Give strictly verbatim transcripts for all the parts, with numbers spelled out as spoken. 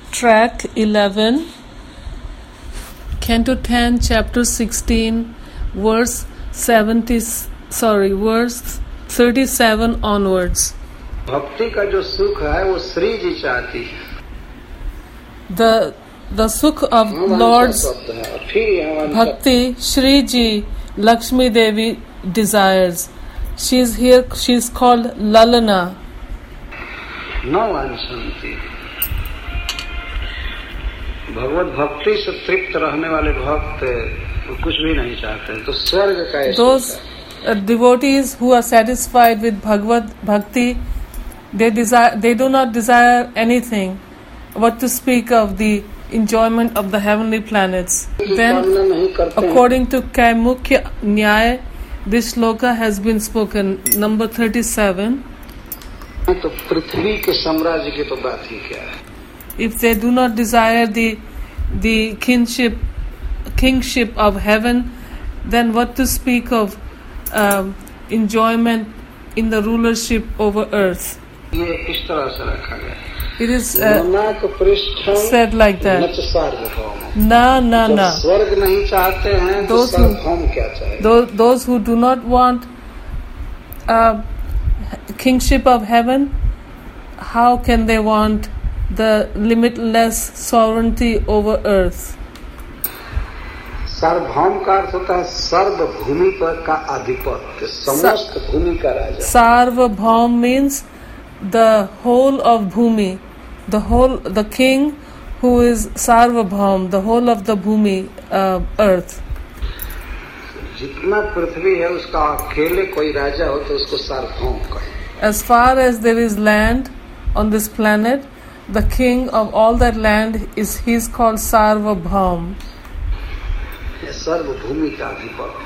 track eleven, Canto ten, chapter sixteen, verse seventy. Sorry, verse thirty-seven onwards. भक्ति का जो सुख है वो श्री जी चाहती है. The the sukh of Lord's bhakti, Shri Ji, Lakshmi Devi desires. She is here. She is called Lalana. न वांछन्ति. भगवत भक्ति से तृप्त रहने वाले भक्त कुछ भी नहीं चाहते. तो स्वर्ग का those uh, devotees who are satisfied with Bhagavad Bhakti, they desire. They do not desire anything. What to speak of the enjoyment of the heavenly planets. Then, according to Kaimukya Nyaya, this shloka has been spoken. Number thirty-seven. तो पृथ्वी के साम्राज्य की तो बात ही क्या है. If they do not desire the the kinship kingship of heaven, then what to speak of um, enjoyment in the rulership over earth? ये इस तरह से रखा गया. It is uh, said like that. Na na na. स्वर्ग नहीं चाहते हैं तो सार्वभौम क्या चाहे. Those those who do not want uh, kingship of heaven, how can they want the limitless sovereignty over earth? सार्वभौम का अर्थ होता है सर्वभूमि पर का आधिपत्य, समस्त भूमि का राजा. Sarvabhaum means the whole of bhumi, the whole, the king who is Sarvabhaum, the whole of the bhumi, uh, earth. जितना पृथ्वी है उसका अकेले कोई राजा हो तो उसको सार्वभौम कहें. As far as there is land on this planet, the king of all that land is he is called Sarvabhaum. ये सर्वभूमि का अधिपति.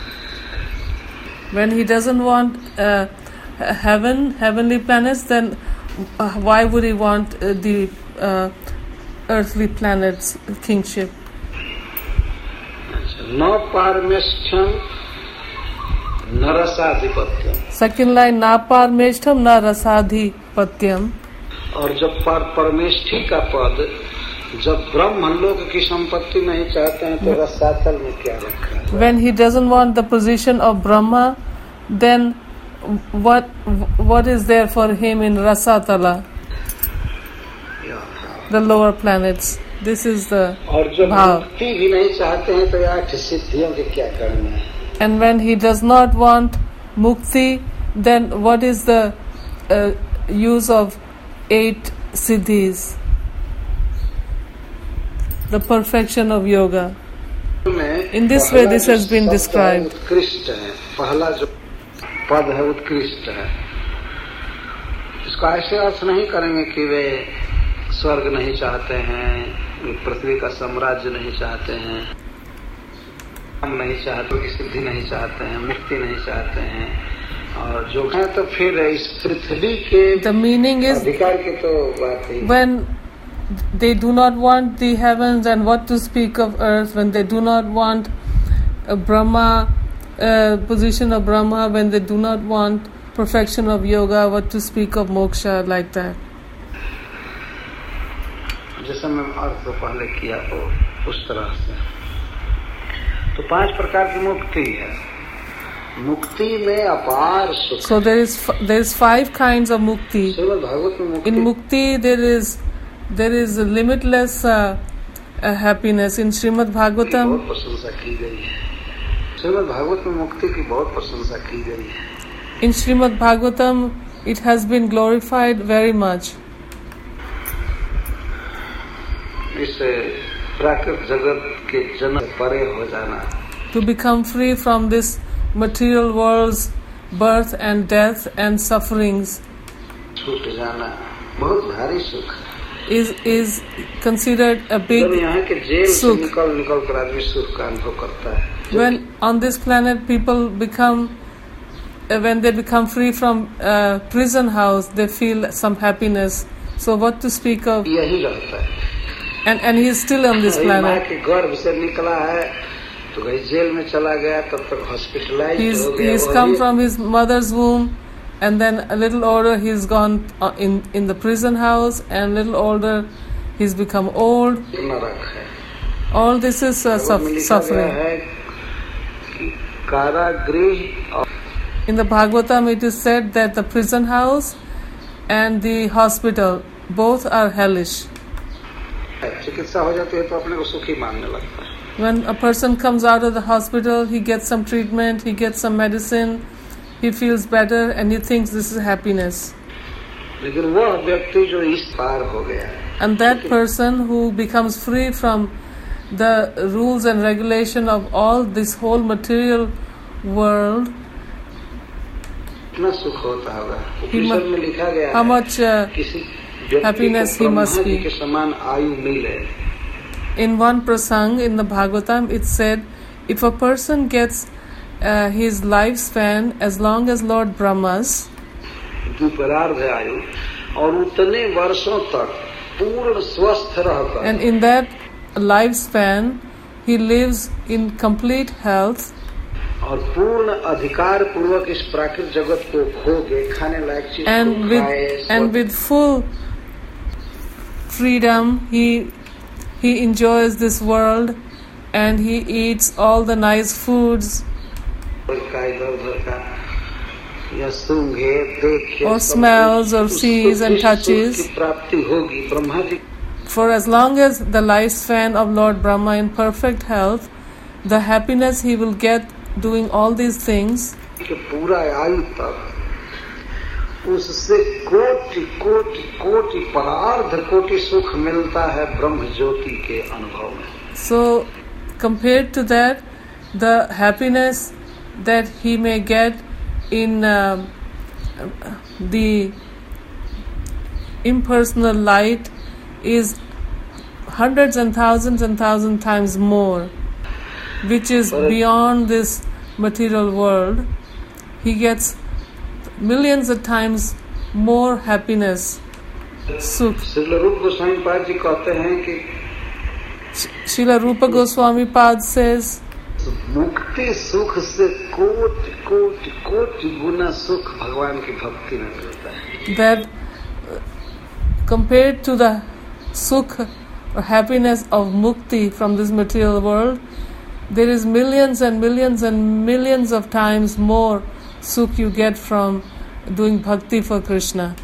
When he doesn't want uh, heaven, heavenly planets, then uh, why would he want uh, the uh, earthly planets kingship? न पारमेष्ठम न रसाधिपत्यम. Second line, na parmeshtham na rasadhipatyam. और जब पर परमेष्ठी का पद, जब ब्रह्म लोक की संपत्ति नहीं चाहते हैं तो रसातल में क्या रखा है. When he doesn't want the position of Brahma, then what what is there for him in Rasatala, the lower planets? This is the bhav. And when he does not want mukti, then what is the uh, use of eight siddhis? The perfection of yoga. In this way, this has been described. पहला जो पद है उत्कृष्ट है. इसका ऐसे अर्थ नहीं करेंगे कि वे स्वर्ग नहीं चाहते हैं, पृथ्वी का साम्राज्य नहीं चाहते हैं, हम नहीं चाहते, की सिद्धि नहीं चाहते हैं, मुक्ति नहीं चाहते हैं. और जो है तो फिर इस पृथ्वी के the meaning is अधिकार की तो बात ही. When they do not want the heavens, and what to speak of earth. When they do not want a Brahma uh, position of Brahma, when they do not want perfection of yoga, what to speak of moksha, like that. जैसा मैं अर्थ पहले किया हो उस तरह से. तो पांच प्रकार की मुक्ति है. मुक्ति में अपार सुख. So there is there is five kinds of mukti. Bhagavat में मुक्ति. In mukti there is there is a limitless uh, uh, happiness. In Srimad Bhagavatam, बहुत प्रशंसा की गई है. श्रीमद् भागवत में मुक्ति की बहुत प्रशंसा की गई है. In Srimad Bhagavatam, it has been glorified very much. इस प्राकृत जगत के जन्म से परे हो जाना. To become free from this material world's birth and death and sufferings. छूट जाना बहुत भारी सुख है. Is is considered a big sukh. निकल निकल कर आदमी सुख का अनुभव करता है. When on this planet people become, uh, when they become free from uh, prison house, they feel some happiness. So what to speak of? यही रहता है. And and he is still on this planet. माँ के गर्भ से निकला है तो कहीं जेल में चला गया, तब तक हॉस्पिटलाइज्ड हो गया. He has come from his mother's womb, and then a little older he's gone in in the prison house, and a little older he's become old. नरक है. All this is uh, suff- suffering. है कि कारागृह और In the Bhagavatam it is said that the prison house and the hospital both are hellish. चिकित्सा हो जाती है तो अपने को सुखी मानने लगता है. When a person comes out of the hospital, he gets some treatment, he gets some medicine, he feels better and he thinks this is happiness. लेकिन वह व्यक्ति जो इस पार हो गया है, And that person who becomes free from the rules and regulation of all this whole material world, कितना सुख होता होगा. He mu- उपनिषद में लिखा गया how है much uh, किसी व्यक्ति happiness को he must Brahma ji be. के समान आयु मिले. In one prasang in the Bhagavatam it said, if a person gets uh, his lifespan as long as Lord Brahma's, द्विपरार्ध आयु और उतने वर्षों तक पूर्ण स्वस्थ रहकर and in that lifespan he lives in complete health और पूर्ण अधिकार पूर्वक इस प्राकृतिक जगत को खो के खाने लायक चीज and को with खाए, and with full freedom he he enjoys this world and he eats all the nice foods का इधर उधर का या सूंघे देखे or smells or sees and touches. की प्राप्ति होगी. Brahma ji For as long as the lifespan of Lord Brahma in perfect health, the happiness he will get doing all these things, के पूरा आयु तक उससे कोटि कोटि कोटि परार्ध कोटि सुख मिलता है ब्रह्म ज्योति के अनुभव में. so compared to that, the happiness that he may get in uh, the impersonal light is hundreds and thousands and thousand times more, which is beyond this material world. He gets millions of times more happiness, sukh. Srila रूप गोस्वामी पाद जी कहते हैं कि Srila Rupa Goswami Pad says, मुक्ति सुख से कोटि कोटि कोटि गुना सुख भगवान की भक्ति में मिलता है. that uh, compared to the sukh or happiness of mukti from this material world, there is millions and millions and millions of times more sukh you get from doing bhakti for Krishna.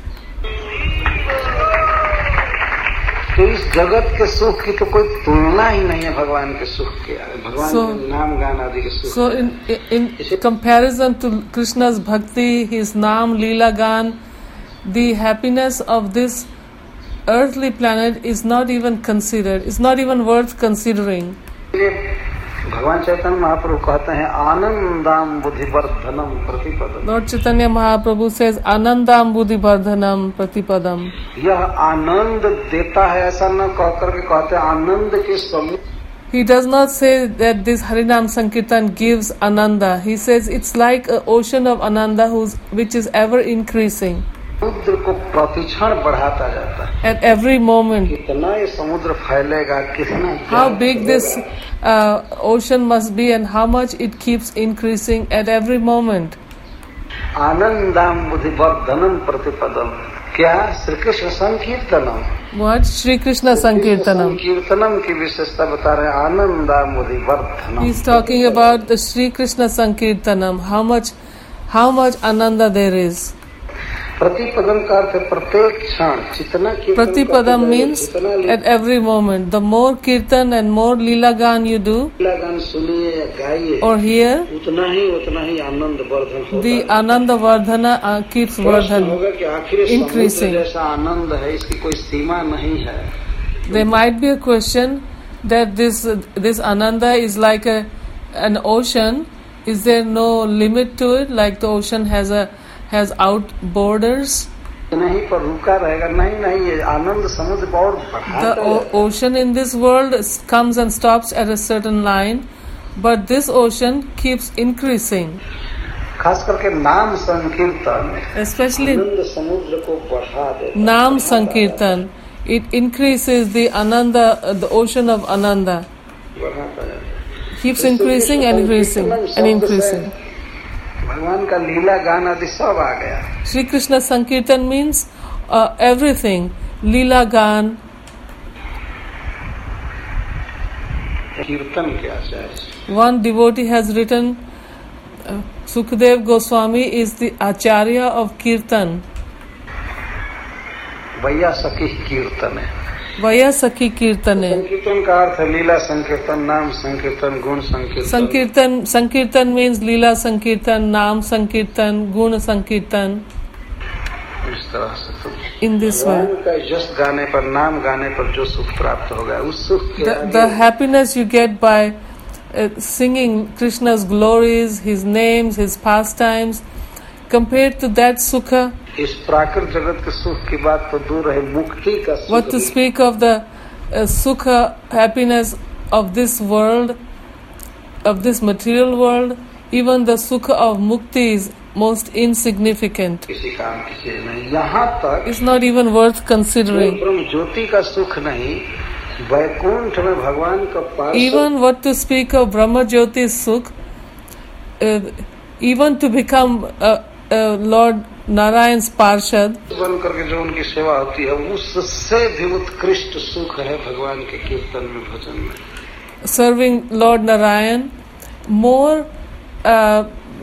तो इस जगत के सुख की तो कोई तुलना ही नहीं है भगवान के सुख के. भगवान So- के नाम गान आदि के सुख. So in in comparison to Krishna's bhakti, his naam, leela gan, the happiness of this earthly planet is not even considered. It's not even worth considering. इसलिए भगवान चैतन्य महाप्रभु कहते हैं आनंदाम बुद्धिवर्धनम प्रतिपदम. Lord Chaitanya Mahaprabhu says, Anandam Buddhivardhanam Pratipadam. यह आनंद देता है ऐसा न कह करके कहते हैं आनंद के समूह. He does not say that this Harinam Sankirtan gives Ananda. He says it's like an ocean of Ananda who's, which is ever increasing. समुद्र को प्रतिक्षण बढ़ाता जाता है. At every moment. कितना ये समुद्र फैलेगा, कितना How big this uh, ocean must be and how much it keeps increasing at every moment. आनंदाम बुद्धिवर्धनम प्रतिपदम. क्या Shri Krishna संकीर्तनम. What? Shri Krishna Sankirtanam. संकीर्तनम की विशेषता बता रहे हैं आनंदाम बुद्धिवर्धनम. He's talking about the Shri Krishna Sankirtanam. How much, how much Ananda there is. प्रतिपदम का अर्थ है प्रत्येक क्षण. जितना कीर्तन Pratipadam करते means जितना at every moment. The more kirtan and more lila gan you do लीला गान सुनिए या गाइए or hear, उतना ही उतना ही आनंद वर्धन होता the है. Ananda Vardhana uh, keeps प्रश्न Vardhan. होगा कि आखिर इस increasing. समुद्र जैसा आनंद है इसकी कोई सीमा नहीं है. There might be a question that this uh, this Ananda is like a an ocean. Is there no limit to it? Like the ocean has a has out borders. नहीं पर रुका रहेगा. नहीं नहीं ये आनंद समुद्र और बढ़ाता The है. o- ocean in this world is- comes and stops at a certain line, but this ocean keeps increasing. खास करके नाम संकीर्तन Especially आनंद समुद्र को बढ़ा देता है. Nam Sankirtan, it increases the Ananda, uh, the ocean of Ananda. बढ़ाता है. Keeps increasing and increasing and increasing. भगवान का लीला गान आदि सब आ गया. Shri Krishna Sankirtan means uh, everything. Leela Gan, कीर्तन के आचार्य। One devotee has written, uh, Sukadev Goswami is the Acharya of Kirtan. वैया सखी कीर्तन है। Vaya Sakhi Kirtane. संकीर्तन का अर्थ है लीला संकीर्तन, नाम संकीर्तन, गुण संकीर्तन। Sankirtan, Sankirtan means Leela Sankirtan, Naam Sankirtan, Guna Sankirtan. इस तरह से तो In this way. भगवान का यश गाने पर, नाम गाने पर जो सुख प्राप्त होगा, उस सुख के The, आगे the happiness you get by uh, singing Krishna's glories, His names, His pastimes, compared to that sukha, इस प्राकृत जगत के सुख की बात तो दूर है, मुक्ति का सुख what to speak of the uh, sukha, happiness of this world, of this material world, even the sukha of mukti is most insignificant. किसी काम की चीज नहीं। यहाँ तक It's not even worth considering. ब्रह्म ज्योति का सुख नहीं, वैकुंठ में भगवान का पार्षद, Even what to speak of Brahma Jyoti Sukh, uh, even to become uh, uh, Lord Narayan's Parshad, बन करके जो उनकी सेवा होती है, उससे भी उत्कृष्ट सुख है भगवान के कीर्तन में, भजन में। serving Lord Narayan, more uh,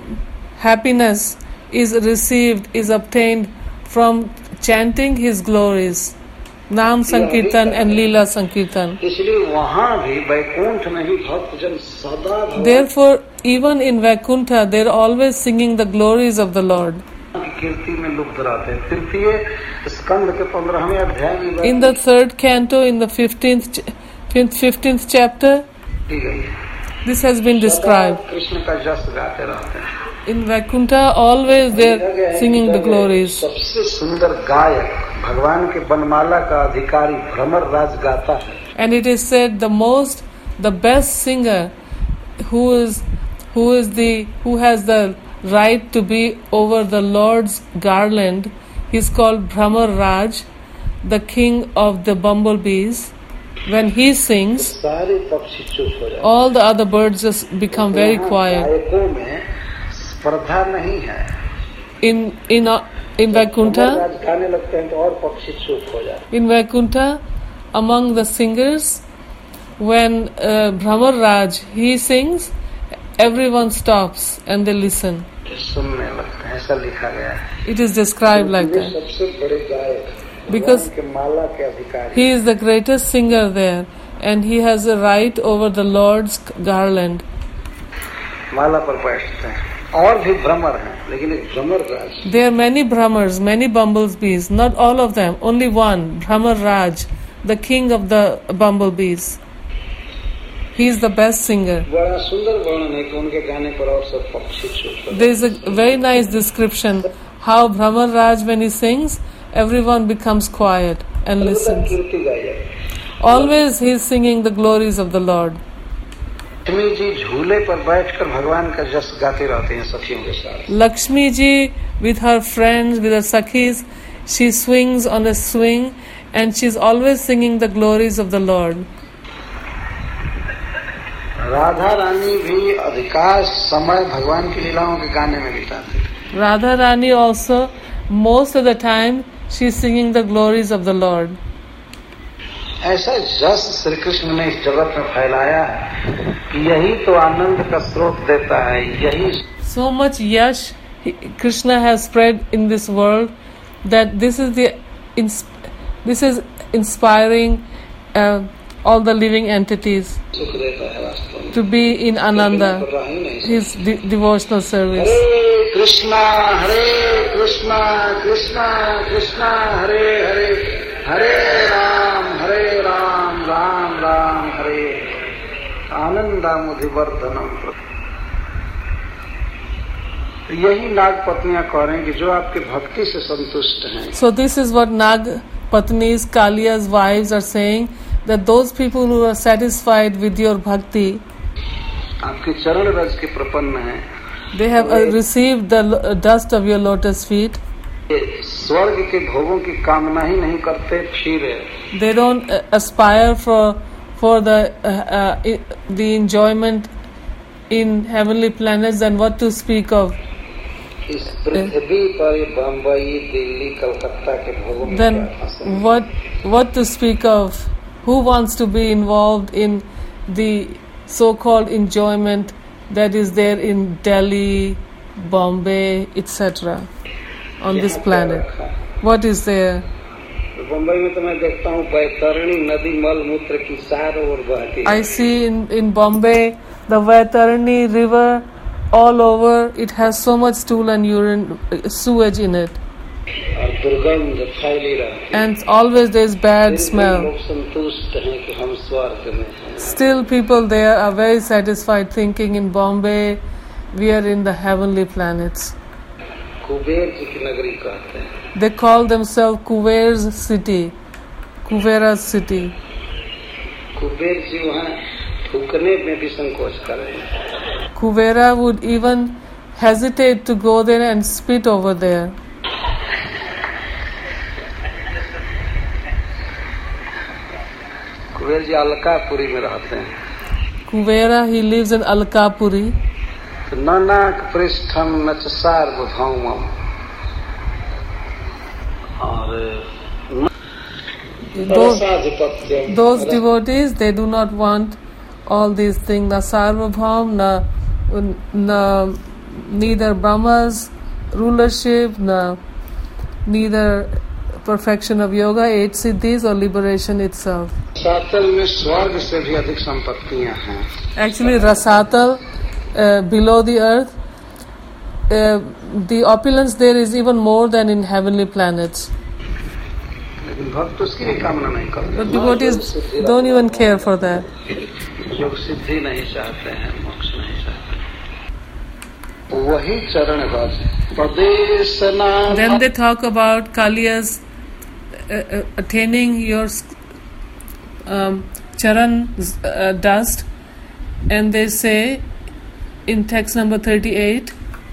happiness is received, is obtained from chanting His glories, Naam Sankirtan and Leela Sankirtan. इसलिए वहाँ भी वैकुंठ में ही भक्तजन सदा भगवान Therefore, even in Vaikuntha, they are always singing the glories of the Lord. की कीर्ति में लुप्त रहते हैं। तृतीय स्कंद के पंद्रहवें अध्याय में In the third canto, in the fifteenth, fifteenth chapter, की गई है। this has been described. सदा कृष्ण का जस गाते रहते हैं। In Vaikuntha, always they are singing the glories. सबसे सुंदर गायक भगवान के बनमाला का अधिकारी भ्रमर राज गाता है। And it is said the most, the best singer, who is, who is the, who has the right to be over the Lord's garland, he's called Brahmar Raj, the king of the bumblebees. When he sings, सारे पक्षी चुप हो जाते हैं। all the other birds just become very quiet. गायकों में स्पर्धा नहीं है। In in uh, in Vaikuntha, राज गाने लगते हैं तो और पक्षी चुप हो जाते हैं। in Vaikuntha, among the singers, when uh, Brahmar Raj he sings, everyone stops and they listen. सुनने लगते हैं, ऐसा लिखा गया है। It is described like way that. सबसे बड़े गायक Because भगवान के माला के अधिकारी। he is the greatest singer there, and he has a right over the Lord's garland. माला पर बैठते हैं। और भी भ्रमर हैं, लेकिन एक भ्रमर राज। There are many Brahmars, many bumblebees, not all of them, only one, Brahmar Raj, the king of the bumblebees. He is the best singer. बड़ा सुंदर वर्णन है कि उनके गाने पर और सब पक्षी चुप हो There is a very nice description how Brahmar Raj, when he sings, everyone becomes quiet and जाते हैं। listens. कीर्ति गाई जाती Always he is singing the glories of the Lord. है। लक्ष्मी जी झूले पर बैठकर भगवान का जस गाते रहते हैं सखियों के साथ। Lakshmi ji, with her friends, with her sakhis, she swings on a swing and she's always singing the glories of the Lord. Radha Rani भी अधिकांश समय भगवान की लीलाओं के गाने में बिताती थी। Radha Rani also, most of the time, she's singing the glories of the Lord. ऐसा जस श्री कृष्ण ने इस जगत में फैलाया है कि यही तो आनंद का स्रोत देता है, यही So much yash he- Krishna has spread in this world that this is the ins- this is inspiring uh, all the living entities सुख देता है वास्तव में। to be in Ananda, तो रह ही नहीं सकते। his de- devotional service. हरे कृष्णा हरे कृष्णा कृष्णा कृष्णा हरे हरे, हरे राम हरे राम राम राम हरे, आनंदामुधिवर्धनम। यही नाग पत्नियां कह रही हैं कि जो आपकी भक्ति से संतुष्ट हैं। So this is what Nag Patnis, Kaliya's wives are saying, that those people who are satisfied with your bhakti, आपके चरण रज के प्रपन्न हैं। they have uh, received the lo- dust of your lotus feet. ये स्वर्ग के भोगों की कामना ही नहीं करते, फिर They don't uh, aspire for for the uh, uh, i- the enjoyment in heavenly planets, and what to speak of. इस पृथ्वी पर ये बम्बई दिल्ली कलकत्ता के भोगों में Then क्या पसंद? what what to speak of? Who wants to be involved in the so-called enjoyment that is there in Delhi, Bombay, et cetera on this planet? What is there? Bombay में तो मैं देखता हूँ बैतरणी नदी मल मूत्र की चारों ओर बहती है. I see in in Bombay the Vaitarani river all over. It has so much stool and urine, uh, sewage in it. और दुर्गंध फैली रहती है. And always there is bad smell. लोग संतुष्ट हैं कि हम स्वर्ग में हैं. Still people there are very satisfied, thinking in Bombay we are in the heavenly planets. Kuber ji की नगरी कहते हैं. They call themselves Kuber's city, Kubera's city. Kuber ji वहाँ थूकने में भी संकोच कर रहे हैं. Kubera would even hesitate to go there and spit over there. Kuber ji Alkapuri में रहते हैं. Kubera, he lives in Alkapuri. नानाक पृष्ठम नच सार्वभौमम. और those, those devotees, they do not want all these things, na sarvabhaum, na, na neither Brahma's rulership, na neither perfection of yoga, eight siddhis or liberation itself. रसातल में स्वर्ग से भी अधिक संपत्तियां हैं. Actually, Rasatal, uh, below the earth, uh, the opulence there is even more than in heavenly planets. लेकिन भक्त उसकी भी कामना नहीं करते. But devotees don't even care for that. योग सिद्धि नहीं चाहते हैं, मोक्ष नहीं चाहते. वही चरण रज प्रदेशना. Then they talk about Kaliya's uh, uh, attaining your um, charan uh, dust, and they say in text number thirty-eight,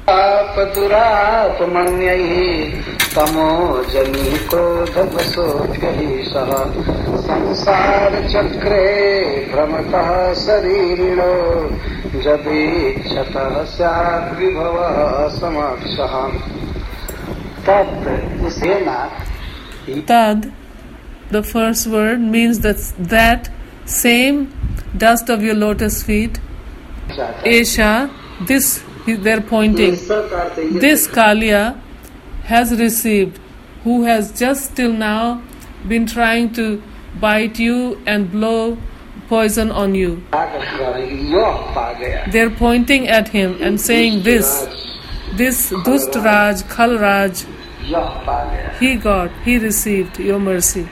तमो जनी क्रोध वसोभ्यहि सह संसार चक्रे भ्रमतः शरीरिणो यदीक्षतः स्यात् विभवः समक्षः. तत् सेना. Tad, the first word, means that that same dust of your lotus feet. Esha, this they're pointing. This Kaliya has received, who has just till now been trying to bite you and blow poison on you. They're pointing at him and saying this, this Dust Raj, Khal Raj, he got, he received your mercy.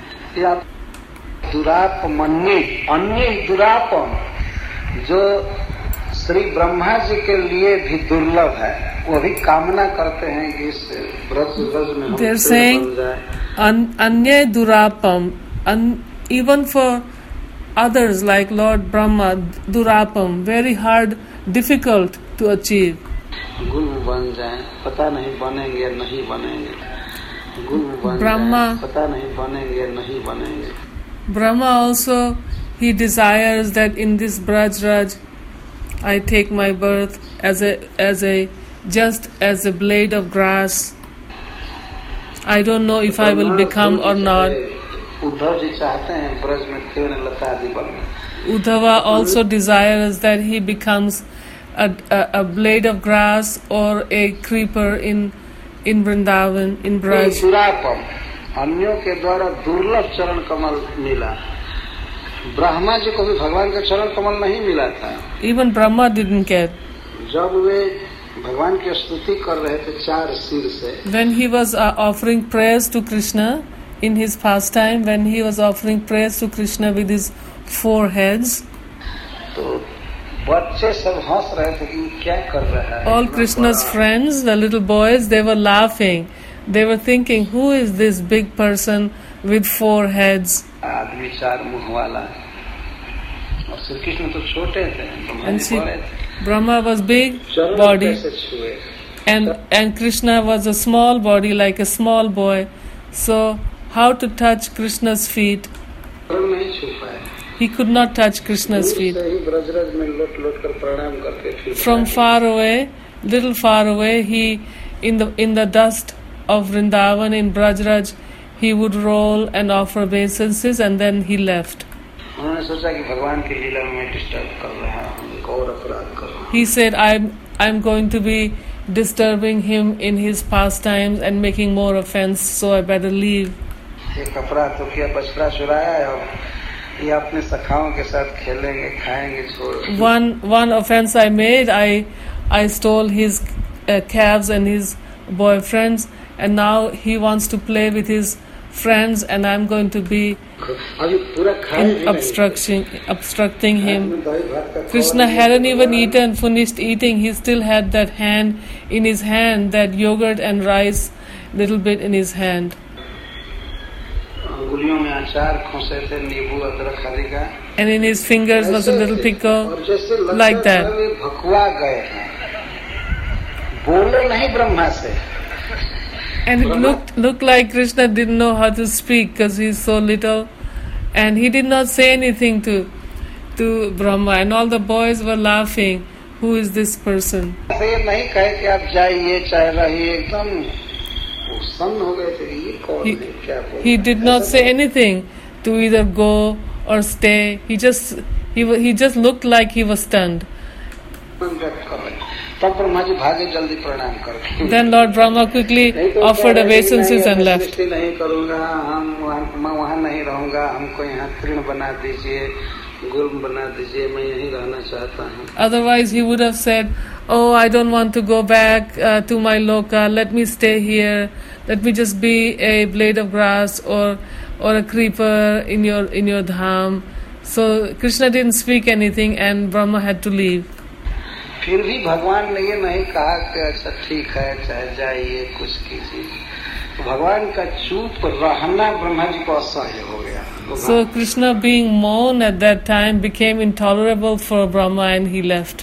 दुरापमन्य अन्य दुरापम जो श्री ब्रह्मा जी के लिए भी दुर्लभ है, वो भी कामना करते हैं कि इस ब्रज ब्रज में हम They're saying anya durapam, un, even for others like Lord Brahma, durapam, very hard, difficult to achieve. गुरु बन जाए, पता नहीं बनेंगे या नहीं बनेंगे. गुरु बन Brahma, जाए, पता नहीं बनेंगे या नहीं बनेंगे. Brahma also, he desires that in this Braj Raj I take my birth as a as a just as a blade of grass. I don't know if I will become or not. Uddhava also desires that he becomes a, a, a blade of grass or a creeper in in Vrindavan, in Braj. अन्यों के द्वारा दुर्लभ चरण कमल मिला. ब्रह्मा जी को भी भगवान का चरण कमल नहीं मिला था. Even Brahma didn't get. जब वे भगवान की स्तुति कर रहे थे चार सिर से. When he was uh, offering prayers to Krishna in his pastime, when he was offering prayers to Krishna with his four heads, तो बच्चे सब हंस रहे थे कि क्या कर रहा है. All Krishna's friends, the little boys, they were laughing. They were thinking, who is this big person with four heads? आदमी चार मुंह वाला. और श्री कृष्ण तो छोटे थे, And see, Brahma was big body, and and Krishna was a small body, like a small boy. So how to touch Krishna's feet? He could not touch Krishna's feet. From far away, little far away, he in the in the dust of Vrindavan in Brajraj, he would roll and offer obeisances, and then he left. उन्होंने सोचा कि भगवान की लीला में disturb कर रहा हूँ, एक और अपराध कर रहा हूँ. He said, I'm I'm going to be disturbing him in his pastimes and making more offense, so I better leave. एक अपराध तो किया, बछड़ा चुराया है और ये अपने सखाओं के साथ खेलेंगे, खाएंगे, छोड़. One one offense I made, I I stole his uh, calves and his boyfriends, and now he wants to play with his friends, and I'm going to be in obstructing obstructing him. Krishna hadn't even eaten, finished eating. He still had that hand in his hand, that yogurt and rice, little bit in his hand. And in his fingers was a little pickle, like that. And it looked looked like Krishna didn't know how to speak because he's so little, and he did not say anything to to Brahma, and all the boys were laughing. Who is this person? He, he did not say anything to either go or stay. He just he he just looked like he was stunned. Then Lord Brahma quickly offered obeisances and left. Otherwise he would have said, oh, I don't want to go back uh, to my loka, let me stay here, let me just be a blade of grass or or a creeper in your in your dham. So Krishna didn't speak anything and Brahma had to leave. फिर भी भगवान ने ये नहीं कहा कि अच्छा ठीक है, चाहे जाइए, कुछ कीजिए. भगवान का चुप रहना ब्रह्मा जी को असह्य हो गया. So Krishna, being mourn at that time, became intolerable for Brahma and he left.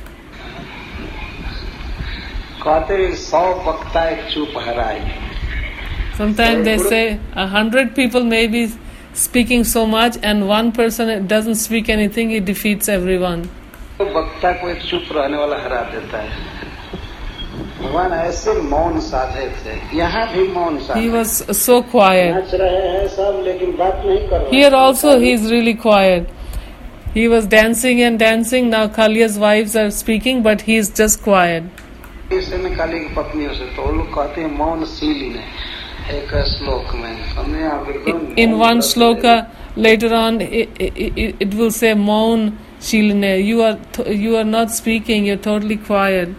कहते हैं सौ वक्ता एक चुप हराई. Sometimes they say a hundred people may be speaking so much and one person doesn't speak anything, he defeats everyone. वक्ता को एक चुप रहने वाला हरा देता है. भगवान ऐसे मौन साधे थे, यहाँ भी मौन साधे. He was so quiet. नाच रहे हैं सब, लेकिन बात नहीं कर रहे. Here also he is really quiet. He was dancing and dancing. Now Kaliya's wives are speaking, but he is just quiet. इससे में काली की पत्नियों से तो लोग कहते हैं मौनशीली ने एक श्लोक में हमने आप in one shloka later on it, it, it will say maun shiline, you are you are not speaking, you're totally quiet.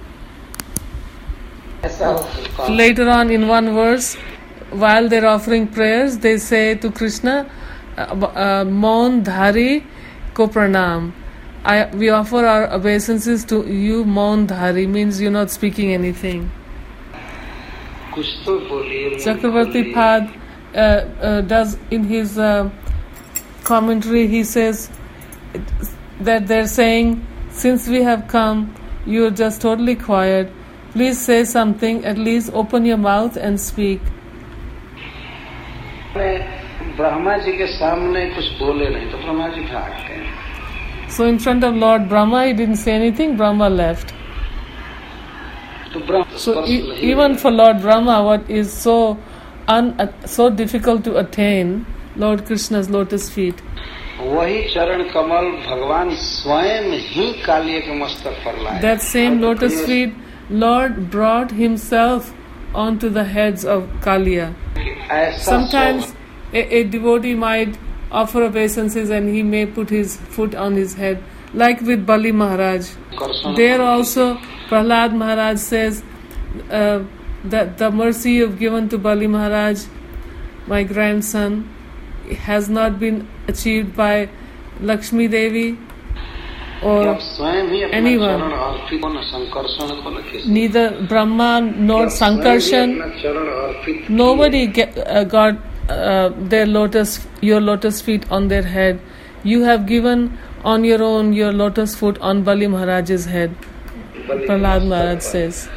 Later on in one verse, while they're offering prayers, they say to Krishna, uh, maun dhari ko pranam. I, we offer our obeisances to you, maun dhari, means you're not speaking anything. Chakravarti Pad uh, uh, does in his uh, commentary, he says that they're saying, since we have come, you're just totally quiet, please say something, at least open your mouth and speak. So in front of Lord Brahma, he didn't say anything, Brahma left. So e- even for Lord Brahma, what is so un- uh, so difficult to attain, Lord Krishna's lotus feet. That same lotus feet, Lord brought himself onto the heads of Kaliya. Sometimes a, a devotee might offer obeisances and he may put his foot on his head, like with Bali Maharaj. There also Prahlad Maharaj says uh, that the mercy you've given to Bali Maharaj, my grandson, has not been achieved by Lakshmi Devi or anyone. Neither Brahma nor Sankarshan. Nobody get, uh, got uh, their lotus, your lotus feet on their head. You have given on your own your lotus foot on Bali Maharaj's head. Prahlad Maharaj says.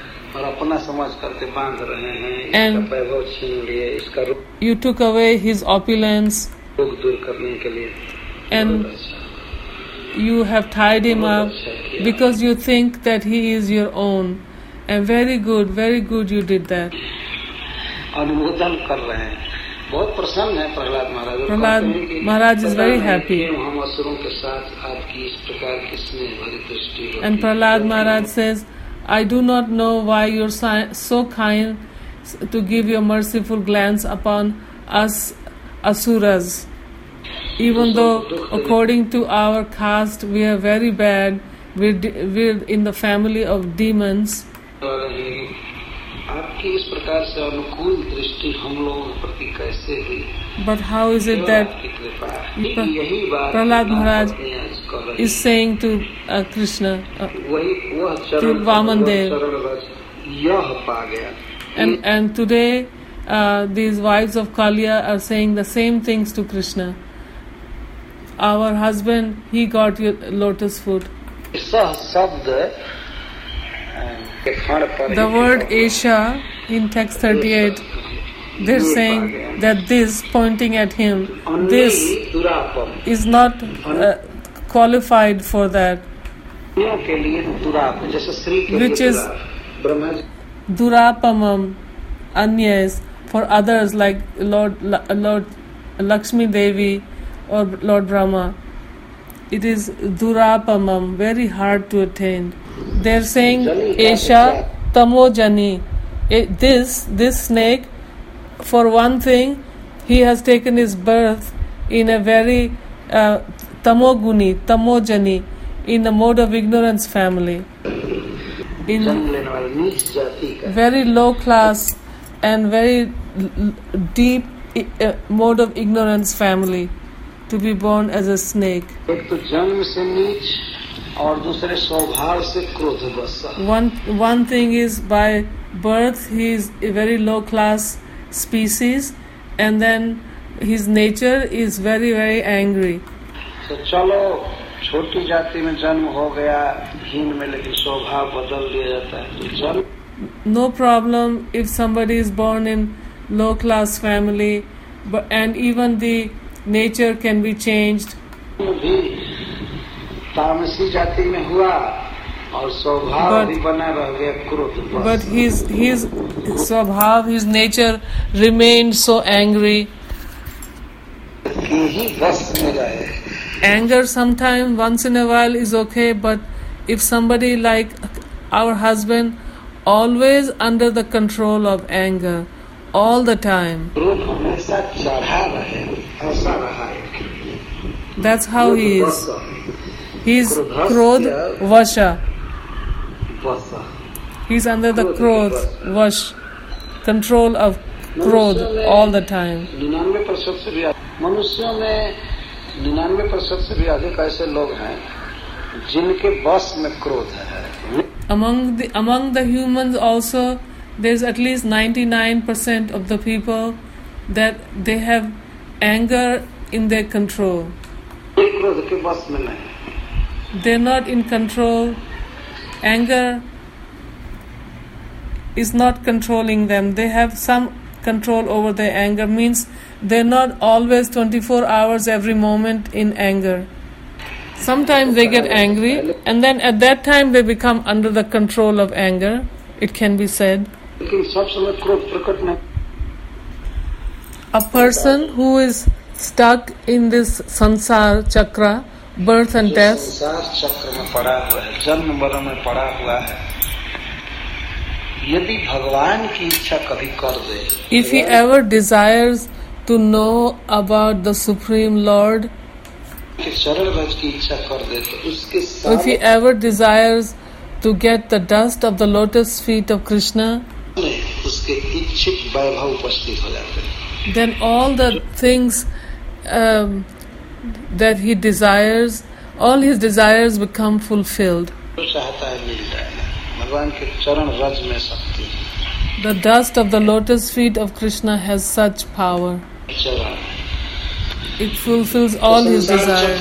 And you took away his opulence and you have tied him up because you think that he is your own. And very good, very good you did that. बहुत प्रसन्न है प्रहलाद महाराज। Prahlad Maharaj is very happy. हम असुरों के साथ आपकी इस प्रकार की स्नेह भरी दृष्टि होती है। And Prahlad Maharaj says, I do not know why you're si- so kind to give your merciful glance upon us asuras. Even though according to our caste we are very bad, we're, de- we're in the family of demons. आपकी इस प्रकार से अनुकूल दृष्टि हम लोगों के प्रति कैसे हुई? But how is it that Prahlad Maharaj is saying to uh, Krishna, uh, to Vamandev, and, and today uh, these wives of Kaliya are saying the same things to Krishna. Our husband, he got your lotus foot. The word Esha in text thirty-eight, they're saying that this, pointing at him, this is not uh, qualified for that, which is Durapamam, Anyas, for others like Lord, Lord Lakshmi Devi or Lord Brahma. It is Durapamam, very hard to attain. They're saying Esha Tamojani. This this snake, for one thing, he has taken his birth in a very uh, Tamoguni, Tamojani, in a mode of ignorance family, in very low class and very l- deep uh, mode of ignorance family, to be born as a snake. One one thing is by birth he is a very low class species, and then his nature is very very angry. So चलो छोटी जाति में जन्म हो गया हीन में, लेकिन स्वभाव बदल दिया जाता है। जन्म No problem if somebody is born in low class family, but and even the nature can be changed. तामसी जाति में हुआ और स्वभाव भी बना रह गया क्रोध। But his his स्वभाव, his nature remained so angry. ही बस में रहे। Anger sometimes once in a while is okay, but if somebody like our husband always under the control of anger all the time, that's how he is. He's Krodh Vasha. He's under the Krodh Vash, control of Krodh all the time. निन्यानवे प्रतिशत से भी मनुष्यों में निन्यानवे प्रतिशत से भी अधिक ऐसे लोग हैं जिनके बस में क्रोध है। Among the among the humans also, there's at least ninety-nine percent of the people that they have anger in their control. क्रोध के बस में नहीं। They're not in control. Anger is not controlling them. They have some control over their anger. Means they're not always twenty-four hours every moment in anger. Sometimes they get angry, and then at that time they become under the control of anger, it can be said. A person who is stuck in this sansar chakra, birth and death, if he ever desires to know about the Supreme Lord, if he ever desires to get the dust of the lotus feet of Krishna, then all the things um, that he desires, all his desires become fulfilled. The dust of the lotus feet of Krishna has such power. It fulfills all his desires.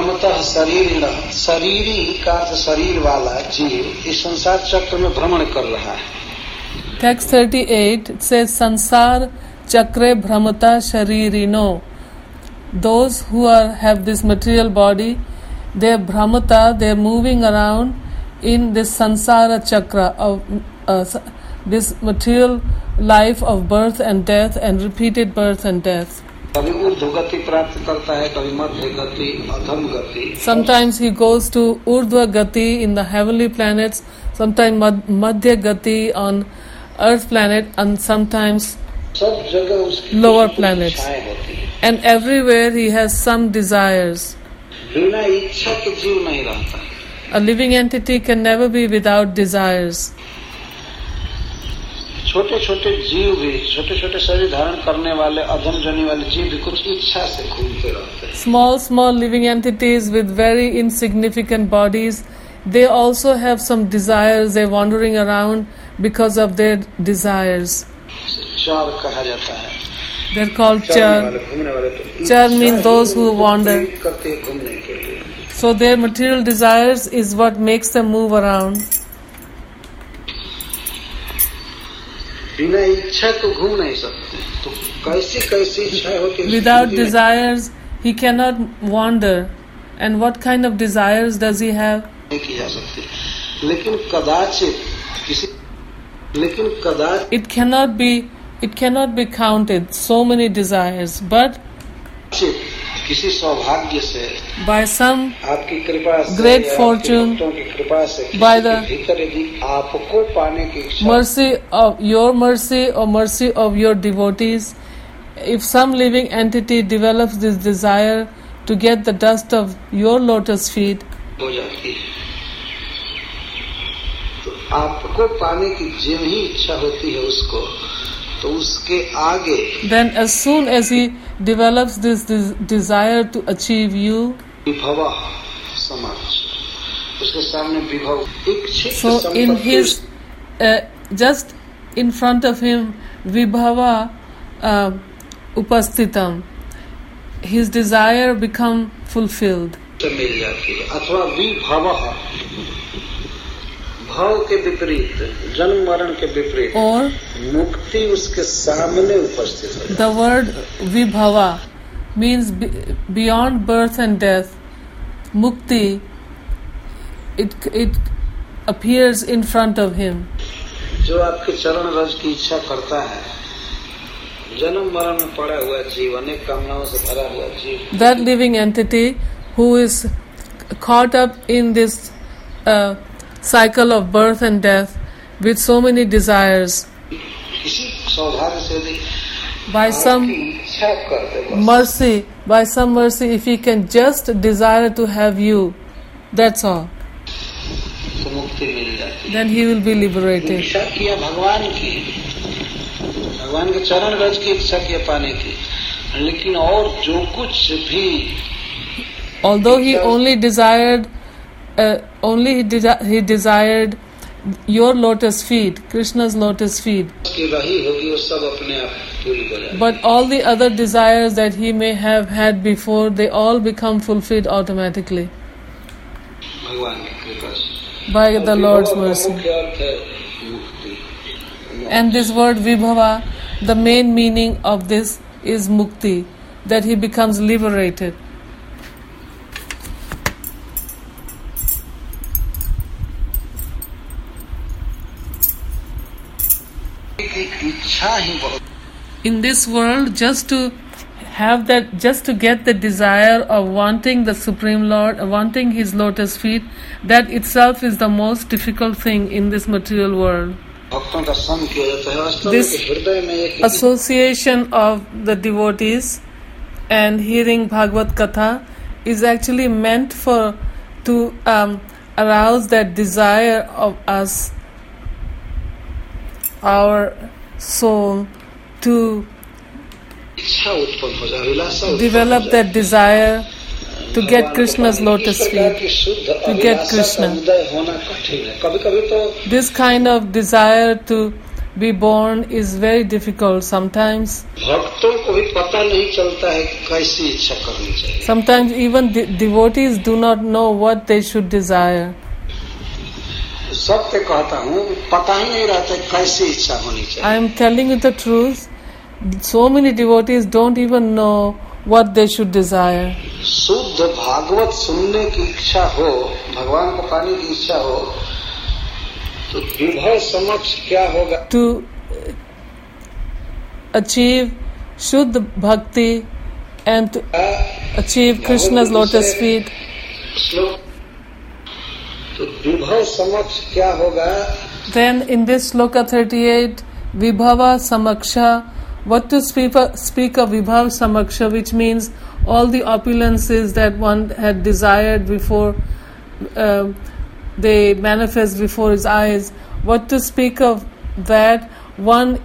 Text thirty-eight, it says, Sansar chakre bhramata sharirino. Those who are have this material body, they are bhramata, they are moving around in this sansara chakra of uh, this material life of birth and death and repeated birth and death. कभी ऊर्ध्व गति प्राप्त करता है, कभी मध्य गति, अधम गति. Sometimes he goes to urdhva gati in the heavenly planets, sometimes mad- madhya gati on earth planet, and sometimes सब जगह उसकी lower कुछ planets. इच्छाएं होती हैं. And everywhere he has some desires. बिना इच्छा के जीव नहीं रहता. A living entity can never be without desires. छोटे छोटे जीव भी, छोटे छोटे शरीर धारण करने वाले अधम जनी वाले जीव भी कुछ इच्छा से घूमते रहते हैं. Small, small living entities with very insignificant bodies, they also have some desires. They're wandering around because of their desires. चार कहा जाता है. They're called चरने char. वाले, घूमने वाले तो Char इच्छा means ही those who उनको wander. प्रेरित करते हैं घूमने के लिए. So their material desires is what makes them move around. बिना इच्छा तो घूम नहीं सकते. तो कैसी कैसी इच्छा होती है. Without desires, he cannot wander. And what kind of desires does he have? नहीं की जा सकती. लेकिन कदाचित किसी लेकिन कदाचित It cannot be. It cannot be counted. So many desires, but किसी सौभाग्य से, by some आपकी कृपा से, great या fortune, आपके भक्तों की कृपा से, किसी by के the भीतर यदि आपको पाने की इच्छा, mercy of your mercy or mercy of your devotees, if some living entity develops this desire to get the dust of your lotus feet, हो जाती है. तो आपको पाने की जो ही इच्छा होती है उसको, तो उसके आगे then as soon as he develops this, this desire to achieve you, विभव समाज, उसके सामने विभव इच्छित so in संपत्ति, his uh, just in front of him vibhava uh, upastitam, his desire become fulfilled. से मिल जाती है. अथवा विभव, भाव के विपरीत, जन्म मरण के विपरीत, Or मुक्ति उसके सामने उपस्थित है. the word vibhava means be, beyond birth and death. Mukti, it it appears in front of him. जो आपके चरण रज की इच्छा करता है, जन्म मरण में पड़ा हुआ जीव, अनेक कामनाओं से भरा हुआ जीव, That living entity who is caught up in this uh, cycle of birth and death with so many desires, किसी सौभाग्य से यदि by some आपकी इच्छा कर दे बस, mercy, by some mercy, if he can just desire to have you, that's all, तो मुक्ति मिल जाती है. then he will be liberated. इच्छा किया भगवान की, भगवान के चरण रज की इच्छा किया पाने की, लेकिन और जो कुछ भी, Although he only desired, uh, only he, de- he desired your lotus feet, Krishna's lotus feet, की रही होगी वो सब अपने आप पूरी हो जाएगी. but all the other desires that he may have had before, they all become fulfilled automatically भगवान की कृपा से. by the Lord's विभव का mercy. मुख्य अर्थ है मुक्ति. And this word vibhava, the main meaning of this is mukti, that he becomes liberated. इच्छा ही बहुत. In this world, just to have that, just to get the desire of wanting the Supreme Lord, wanting His lotus feet, that itself is the most difficult thing in this material world. भक्तों का संग किया जाता है. वास्तव में This कि हृदय में एक association of the devotees and hearing Bhagavad Katha is actually meant for to um, arouse that desire of us, our soul, to इच्छा उत्पन्न हो जाए, अभिलाषा उत्पन्न develop हो जाए. that desire to get भगवान Krishna's को lotus इस प्रकार feet, की शुद्ध to get अभिलाषा का Krishna. उदय होना कठिन है. कभी कभी तो This kind of desire to be born is very difficult. Sometimes, भक्तों को भी पता नहीं चलता है कि कैसी इच्छा करनी चाहिए. sometimes even de- devotees do not know what they should desire. सत्य कहता हूँ, पता ही नहीं रहता है कैसी इच्छा होनी I चाहिए. am telling you the truth. So many devotees don't even know what they should desire. शुद्ध भागवत सुनने की इच्छा हो, भगवान को पाने की इच्छा हो, तो विभव समक्ष क्या होगा. To achieve Shuddha Bhakti and to achieve Krishna's lotus feet. Then in this Shloka thirty-eight, Vibhava Samaksha, what to speak, speak of Vibhava Samaksha, which means all the opulences that one had desired before, uh, they manifest before his eyes. What to speak of that? One,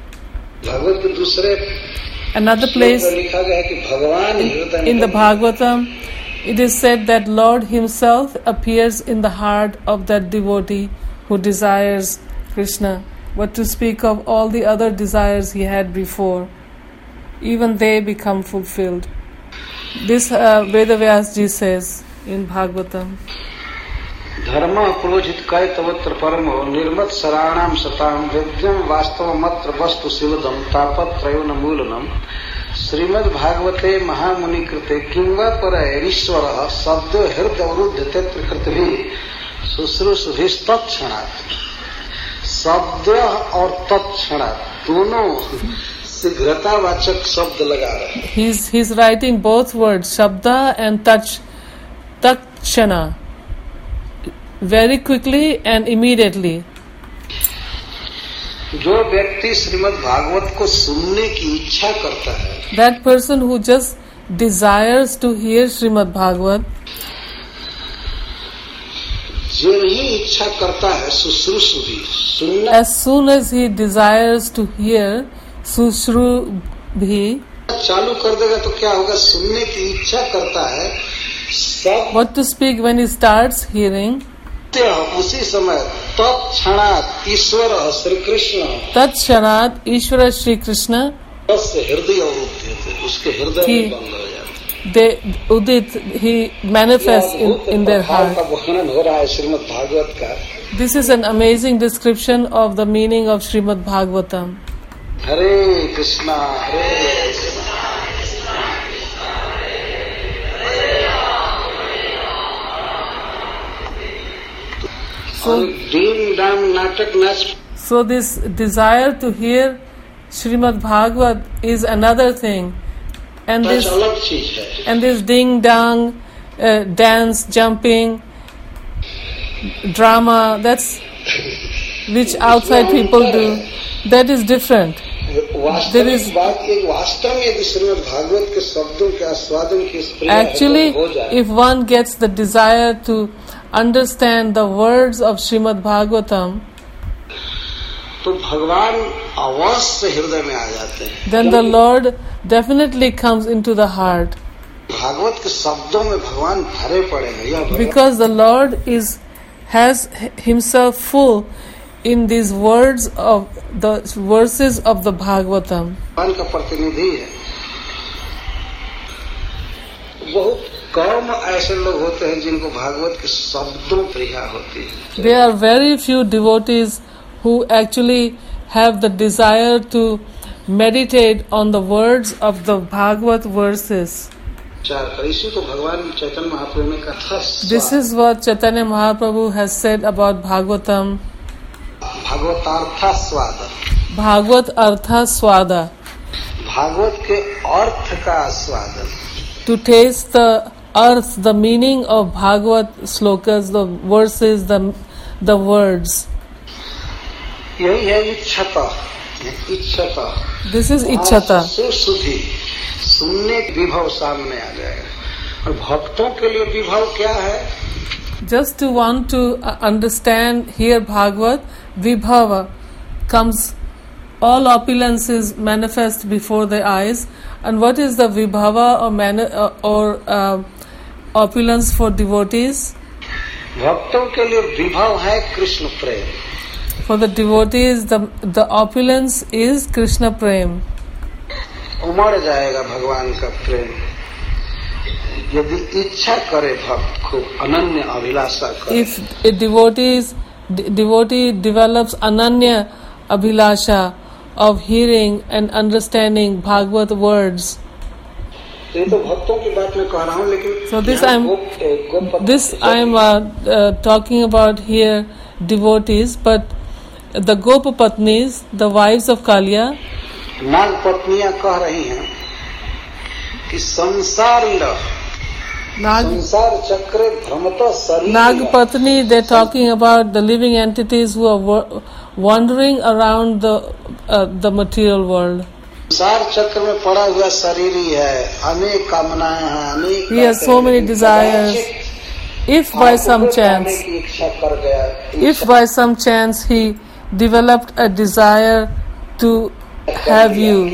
another place in, in the Bhagavatam, it is said that Lord Himself appears in the heart of that devotee who desires Krishna. What to speak of all the other desires he had before? Even they become fulfilled. This uh, Vedavyas ji says in Bhagavatam. धर्म प्रोजित कय तवत्र परमो निर्मत शराणाम सताम वेद्यम वास्तव मत्र वस्तु शिवदम तापत्रयोन मूलनम श्रीमद् भागवते महामुनि कृते किंवा पर ईश्वर शब्द हृदय अवरुद्ध तत्र कृतभि शुश्रूषुभिः तत्क्षणात् शब्द और तत्क्षणात् दोनों शीघ्रतावाचक शब्द लगा रहे हैं. He's he's writing both words shabda and touch takshana. Very quickly and immediately. जो व्यक्ति श्रीमद् भागवत को सुनने की इच्छा करता है, that person who just desires to hear Srimad Bhagavat, जो ही इच्छा करता है शुश्रूषु भी सुनना, as soon as he desires to hear शुश्रू भी चालू कर देगा तो क्या होगा? सुनने की इच्छा करता है सब what to speak when he starts hearing, उसी समय तत्क्षणात् ईश्वर श्री कृष्ण तत्क्षणात् ईश्वर श्री कृष्ण हृदय उसके हृदय में बंद हो जाते. they udit he manifests in, in their heart. वर्णन हो रहा है श्रीमद् भागवत का. This is an amazing description of the meaning of Srimad Bhagavatam. Hare Krishna Hare Krishna So, so this desire to hear Srimad Bhagavat is another thing, and this and this ding dong, uh, dance, jumping, drama, that's which outside people do. That is different. There is actually, if one gets the desire to understand the words of Srimad Bhagavatam, तो भगवान अवश्य हृदय में आ जाते हैं. Then the Lord definitely comes into the heart. Bhagavat के शब्दों में भगवान भरे पड़े हैं. Because the Lord is has Himself full in these words of the verses of the Bhagavatam. भगवान का प्रतिनिधि है. बहुत कम ऐसे लोग होते हैं जिनको भागवत के शब्दों प्रिय होती है. There are very few devotees who actually have the desire to meditate on the words of the Bhagavad verses. इसी को भगवान चैतन्य महाप्रभु ने कहा. This is what Chaitanya Mahaprabhu has said about Bhagavatam. भागवतार्था स्वाद. Bhagavat Artha Swada. भागवत के अर्थ का स्वाद. To taste the earth, the meaning of Bhagavat slokas, the verses, the the words. यही है इच्छता. इच्छता. This is ichchata. सुधि सुनने विभव सामने आ जाएगा. और भक्तों के लिए विभव क्या है? Just to want to understand, hear Bhagavat, vibhava comes. All opulences manifest before their eyes. And what is the vibhava or, mani- or uh, opulence for devotees? भक्तों के लिए विभव है कृष्ण प्रेम. For the devotees, the the opulence is Krishna prem. उमड़ जाएगा भगवान का प्रेम यदि इच्छा करे भक्त खूब अनन्य अभिलाषा करे. If a devotees devotee develops ananya abhilasha of hearing and understanding Bhagavad words. ये तो भक्तों की बात मैं कह रहा हूँ, लेकिन so this I'm this I'm uh, uh, talking about here devotees, but the Gopapatnis, the wives of Kalya, नाग पत्नियां कह रही हैं कि संसार संसार चक्र भ्रमता शरीर Nagpatni, they're talking about the living entities who are wandering around the uh, the material world. संसार चक्र में पड़ा हुआ शरीर ही है, अनेक कामनाएं हैं, अनेक He has so many desires. If by some chance, if by some chance he developed a desire to have you,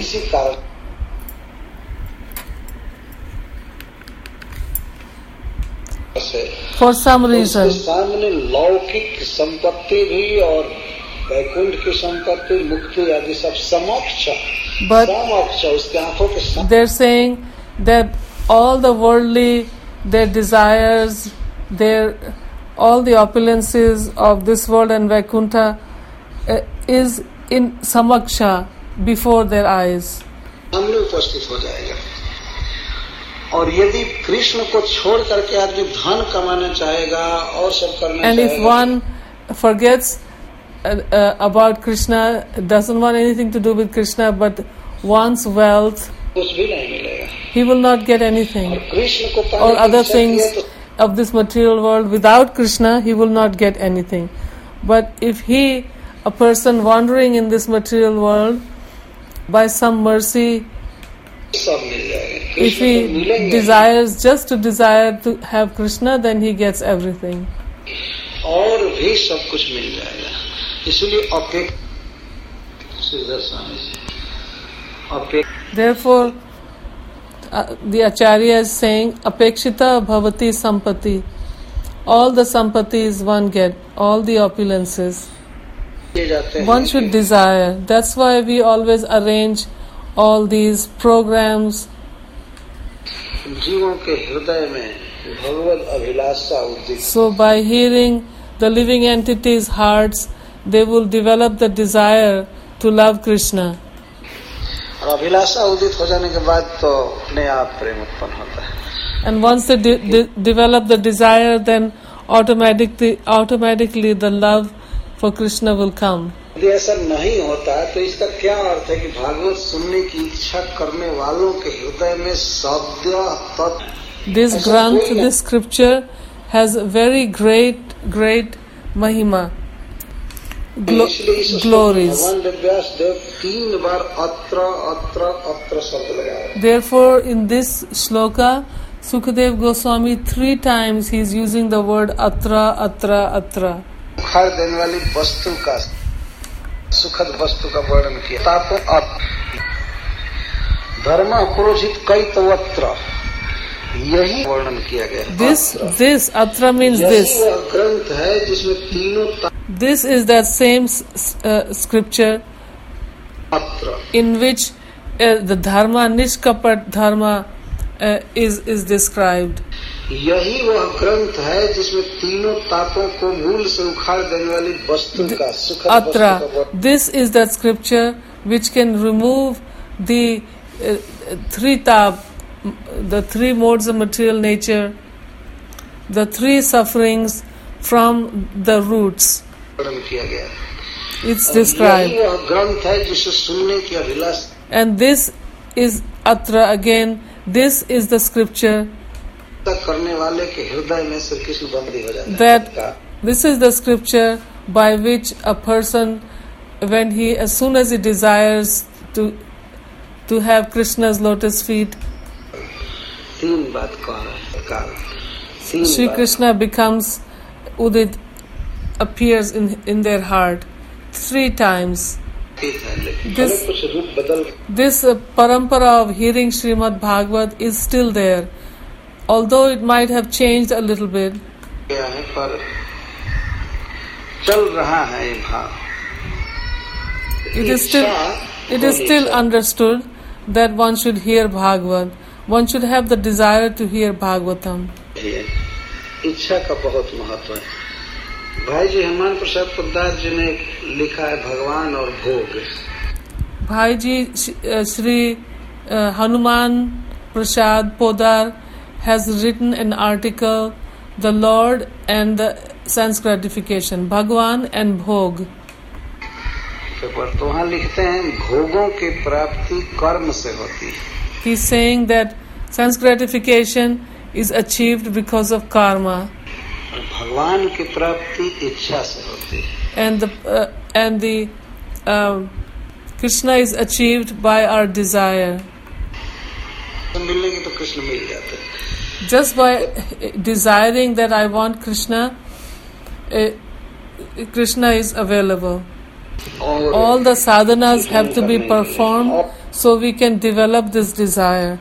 for some reason, सामने लौकिक संपत्ति भी और वैकुंठ की संपत्ति, मुक्ति आदि सब समक्ष, but समक्ष उसके आंखों के सामने. They're saying that all the worldly, their desires, their all the opulences of this world and Vaikuntha uh, is in samaksha, before their eyes. सामने उपस्थित हो जाएगा. और यदि कृष्ण को छोड़ करके आदमी धन कमाना चाहेगा और सब करना And चाहेगा, if one forgets uh, uh, about Krishna, doesn't want anything to do with Krishna, but wants wealth, कुछ भी नहीं मिलेगा. he will not get anything. और कृष्ण को पाने Or की other इच्छा things किया तो of this material world, without Krishna, he will not get anything. But if he, a person wandering in this material world, by some mercy, सब मिल जाएगा. if Krishna को he मिलेंगे desires just to desire to have Krishna, then he gets everything. और भी सब कुछ मिल जाएगा. इसलिए अपेक्षा श्रीधर स्वामी जी अपेक्षा. Therefore, uh, the Acharya is saying, Apekshita bhavati sampati. All the sampatis one get, all the opulences. One should desire. That's why we always arrange all these programs. जीवों के हृदय में भगवत अभिलाषा उदित. So by hearing the living entities' hearts, they will develop the desire to love Krishna. और अभिलाषा उदित हो जाने के बाद तो अपने आप प्रेम उत्पन्न होता है. And once they de- de- develop the desire, then automatically, automatically the love for Krishna will come. यदि ऐसा नहीं होता है तो इसका क्या अर्थ है कि भागवत सुनने की इच्छा करने वालों के हृदय में शब्द तत्व. This Granth, this scripture has very great, great mahima, glo- glories. भगवान वेदव्यास देव तीन बार अत्र अत्र अत्र शब्द लगाया. Therefore, in this shloka, Sukadev Goswami three times he is using the word atra, atra, atra. उखाड़ देने वाली वस्तु का, सुखद वस्तु का वर्णन किया. तातो अत धर्म पुरोहित कैतवत्र, यही वर्णन किया गया. This, this, atra means this. यही वह ग्रंथ है जिसमें तीनों This is that same uh, scripture अत्र in which uh, the dharma, nishkapat dharma uh, is, is described. यही वह ग्रंथ है जिसमें तीनों तापों को मूल से उखाड़ देने वाली वस्तु का, सुखद Atra, वस्तु का वर्णन. this is that scripture which can remove the uh, three tap, the three modes of material nature, the three sufferings from the roots. वर्णन किया गया. It's यही described. वह ग्रंथ है जिसे सुनने की Abhilash. And this is Atra again, this is the scripture करने वाले के हृदय में श्री कृष्ण बंदी हो जाता है. that this is the scripture by which a person, when he, as soon as he desires to to have Krishna's lotus feet, तीन बात कह रहा है काल. तीन Sri बात. Krishna becomes Udit, appears in in their heart three times. ठीक है, लेकिन This- अगर कुछ रूप बदल This uh, parampara of hearing Srimad Bhagavat is still there, although it might have changed a little bit. गया है पर चल रहा है ये भाव. It is still it is still understood that one should hear Bhagavat. One should have the desire to hear Bhagavatam. इच्छा का बहुत महत्व है. भाई जी हेमंत प्रसाद पोद्दार जी ने लिखा है भगवान और भोग. Bhaiji uh, Shri uh, Hanuman Prasad Podar has written an article, The Lord and the Sense Gratification, Bhagwan and Bhog. Paper, तो वहाँ लिखते हैं भोगों की प्राप्ति कर्म से होती है. He's saying that sense gratification is achieved because of karma. और भगवान की प्राप्ति इच्छा से होती है. And the uh, and the uh, Krishna is achieved by our desire. मिलने की तो कृष्ण मिल जाते हैं. Just by desiring that I want Krishna, uh, Krishna is available. All the sadhanas have to be performed so we can develop this desire.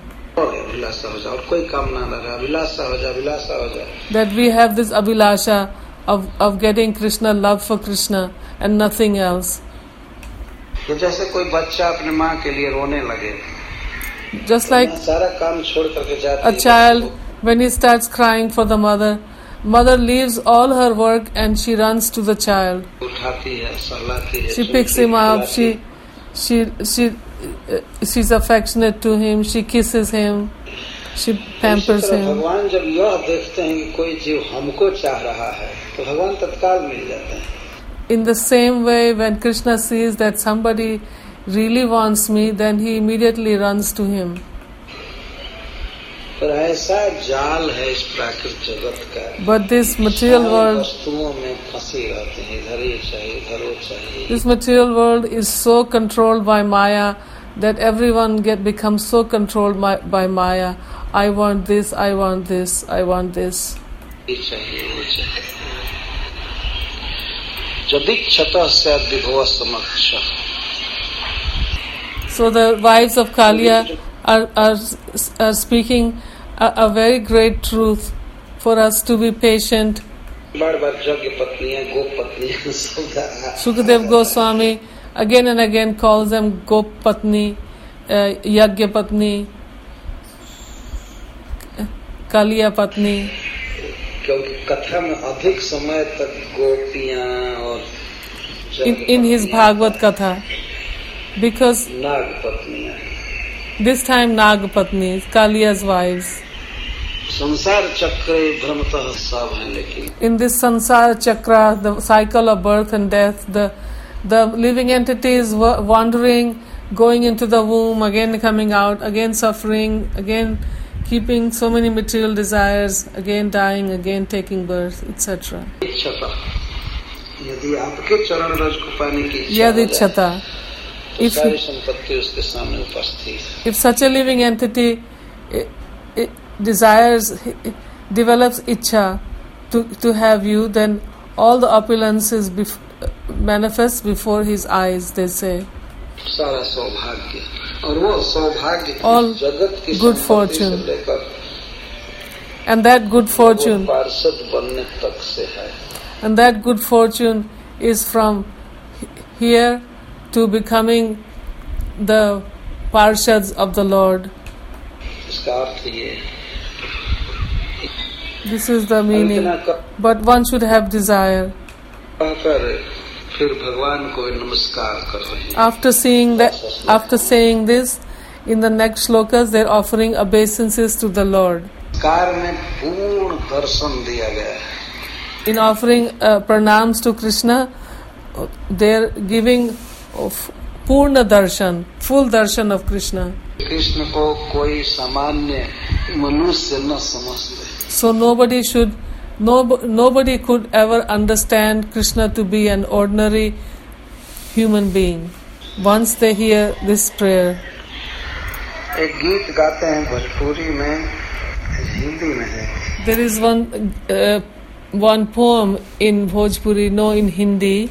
That we have this abhilasha of, of getting Krishna, love for Krishna and nothing else. जैसे कोई बच्चा अपने माँ के लिए रोने लगे. Just like a child, when he starts crying for the mother, mother leaves all her work and she runs to the child. She picks him up, she she she uh, she's affectionate to him, she kisses him, she pampers him. भगवान जब यह देखते हैं कि कोई जीव हमको चाह रहा है, तो भगवान तत्काल मिल जाते हैं. In the same way, when Krishna sees that somebody really wants me, then he immediately runs to him. पर ऐसा जाल है इस प्राकृतिक जगत का. But this material world, वस्तुओं में फंसे रहते हैं. इधर ये चाहिए, इधर वो चाहिए. This material world is so controlled by Maya that everyone get becomes so controlled by, by Maya. I want this, I want this, I want this. ये चाहिए, वो चाहिए. जदिक्षतः स्याद् विभवः समक्षः. So the wives of Kaliya are are, are speaking a, a very great truth for us to be patient. Sukadev Goswami again and again calls them Gop Patni, uh, Yagya Patni, Kaliya Patni. In, in his Bhagavad Katha, because this time Nagapatni, Kaliya's wives. In this Sansara Chakra, the cycle of birth and death, the the living entities wandering, going into the womb, again coming out, again suffering, again keeping so many material desires, again dying, again taking birth, et cetera. Yadichata. If, if such a living entity it, it desires, it develops ichha to, to have you, then all the opulences bef- manifest before his eyes, they say. All good fortune. And that good fortune, and that good fortune is from here to becoming the Parshads of the Lord. This is the meaning. But one should have desire. After seeing that, after saying this, in the next shlokas, they are offering obeisances to the Lord. In offering uh, pranams to Krishna, they are giving of Purna Darshan, full darshan of Krishna. Krishna ko koi samanya manusya na samajhte. So nobody should, no, nobody could ever understand Krishna to be an ordinary human being once they hear this prayer. एक गीत गाते हैं भोजपुरी में, हिंदी में है. There is one uh, one poem in Bhojpuri, no in Hindi.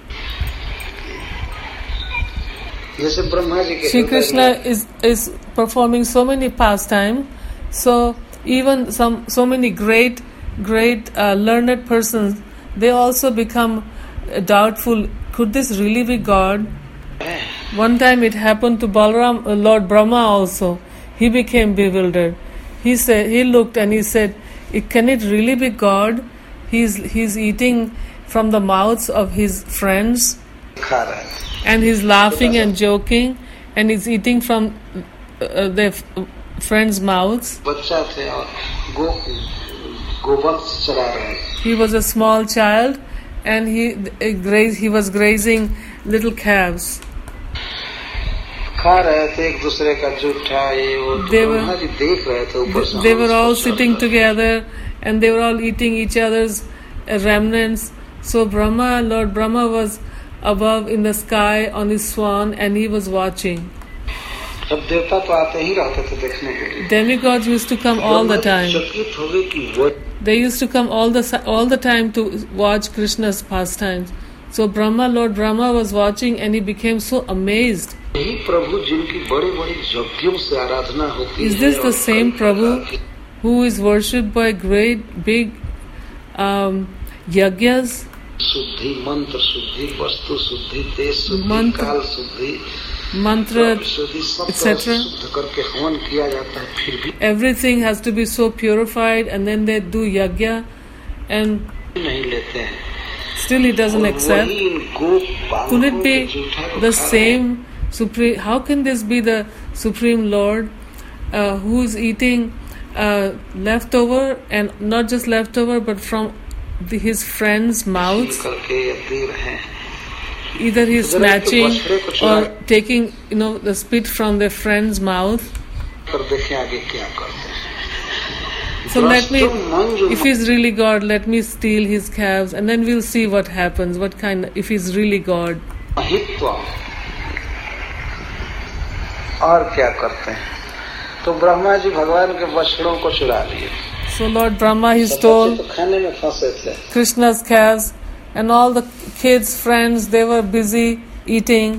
Shri Krishna is is performing so many pastimes, so even some so many great great uh, learned persons, they also become uh, doubtful. Could this really be God? One time it happened to Balaram, uh, Lord Brahma also. He became bewildered. He said, he looked and he said, "Can it really be God? He's he's eating from the mouths of his friends." And he's laughing and joking, and he's eating from uh, their f- friends' mouths. He was a small child, and he uh, gra- he was grazing little calves. खा रहे थे एक दूसरे का जूठा ये वो They were- Brahma ji देख रहे थे ऊपर से They were हंस all कर sitting चल रहे together and they were all eating each other's uh, remnants. So Brahma, Lord Brahma was above in the sky on his swan and he was watching. थे। अब देवता तो आते ही रहते थे देखने के लिए। Demigods used to come all the Brahma ji time. चकित हो गए कि वो They used to come all the si- all the time to watch Krishna's pastimes. So Brahma, Lord Brahma was watching and he became so amazed. यही प्रभु जिनकी बड़े बड़े यज्ञों से आराधना होती है। Is this the और same कई Prabhu प्रकार की who is worshipped by great big um, yajnas? शुद्धि मंत्र शुद्धि वस्तु शुद्धि देश शुद्धि मंत्र- काल शुद्धि Mantra, शुद्धि सब et cetera. तरह शुद्ध करके हवन किया जाता है फिर भी everything has to be so purified and then they do yajna and नहीं लेते हैं। still he doesn't और accept. वही इन गो Could it बालकों be के जूठा को the खा रहे हैं। same supreme? How can this be the supreme Lord uh, who is eating uh, leftover and not just leftover but from the, his friends' mouths? छील करके या दे रहे हैं। Either he's जरा एक तो snatching बछड़े को or चुरा- taking, you know, the spit from their friend's mouth. कर देखें आगे क्या करते हैं। So let me, भ्रष्ट मन जो if he's really God, let me steal his calves and then we'll see what happens. What kind, if he's really God. महित्व और क्या करते हैं। तो ब्रह्मा जी भगवान के बछड़ों को चुरा लिए। So Lord Brahma, he सब stole बच्चे तो खाने में फंसे थे। Krishna's calves and all the kids, friends, they were busy eating.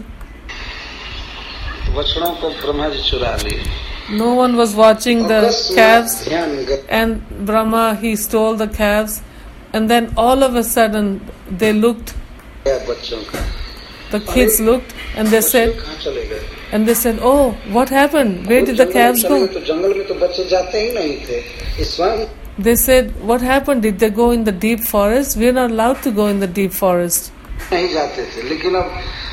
बछड़ों को ब्रह्मा जी चुरा लिए। No one was watching the अकस्मात calves ध्यान गया and Brahma, he stole the calves and then all of a sudden they looked, बच्चों का। the kids looked and they बच्चे said, कहाँ चले गए? and they said, oh, what happened? Where did the जंगल में calves चले गए go? तो जंगल में तो बच्चे जाते ही नहीं थे। इस बार They said, what happened? Did they go in the deep forest? We are not allowed to go in the deep forest. नहीं जाते थे, लेकिन अब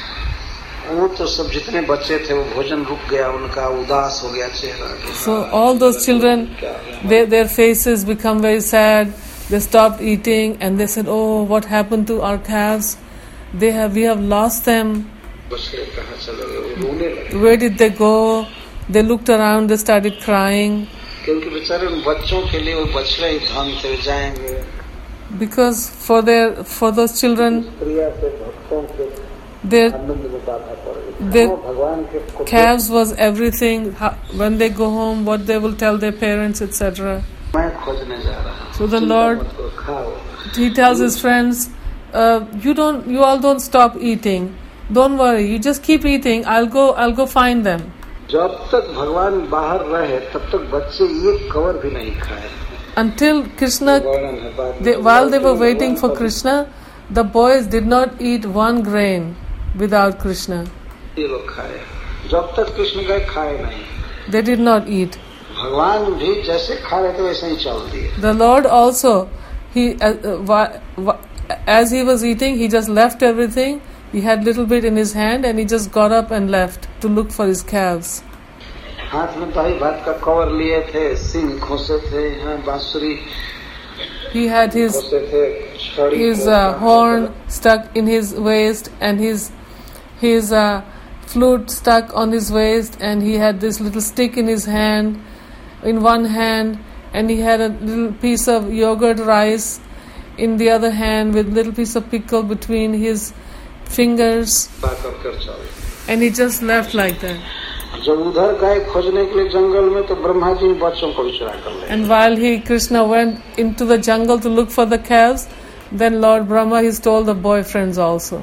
वो तो सब जितने बच्चे थे वो भोजन रुक गया, उनका उदास हो गया चेहरा। So all those children, their, their faces become very sad. They stopped eating and they said, oh, what happened to our calves? They have, we have lost them. बछड़े कहाँ चले गए? वो रोने लगे, Where did they go? They looked around, they started crying. क्योंकि बेचारे उन बच्चों के लिए वो बछड़े ही धन थे, जाएंगे। Because for their, for those children, प्रिया से भक्तों के their आनंद में बाधा पड़ गई। They- वो भगवान के को calves was everything. How, when they go home, what they will tell their parents, et cetera. मैं खोजने जा रहा हूँ। So the चिंता Lord- मत करो, खाओ। He tells his friends, uh, "You don't, you all don't stop eating. Don't worry. You just keep eating. I'll go, I'll go find them." जब तक भगवान बाहर रहे तब तक बच्चे एक कवर भी नहीं खाए। Until Krishna, वर्णन है बाद में। they, while they were waiting for Krishna, the boys did not eat one grain without Krishna. ये लोग खाए, जब तक कृष्ण गए खाए नहीं। They did not eat. भगवान भी जैसे खा रहे थे वैसे ही चल दिए। The Lord also, he uh, uh, wha- wha- as he was eating, he just left everything. He had little bit in his hand and he just got up and left to look for his calves. हाथ में दही भात का cover लिए थे, सिंह खोसे थे, यहाँ बांसुरी He had his खोसे थे, छड़ी his को- uh, horn stuck in his waist and his his uh, flute stuck on his waist, and he had this little stick in his hand, in one hand, and he had a little piece of yogurt rice in the other hand with little piece of pickle between his fingers, कर कर चले। and he just left like that. जब उधर गए खोजने के लिए जंगल में तो ब्रह्मा जी ने बच्चों को भी चुरा कर ले। And while he, Krishna, went into the jungle to look for the calves, then Lord Brahma, he stole the boyfriends also.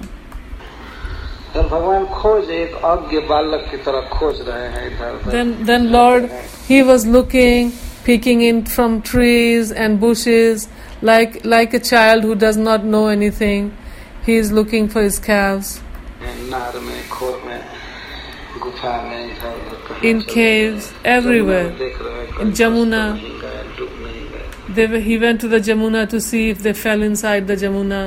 जब भगवान खोज एक अज्ञ बालक की तरह खोज रहे हैं इधर उधर। Then, then Lord, he was looking, peeking in from trees and bushes, like like a child who does not know anything. He is looking for his calves नार में, खोर में, गुफा में, इधर उधर कहीं in चले caves, गए। everywhere. जमुना में देख रहे हैं, In कहीं Jamuna. फंस तो नहीं गए, डूब नहीं गए। They were, he went to the Jamuna to see if they fell inside the Jamuna.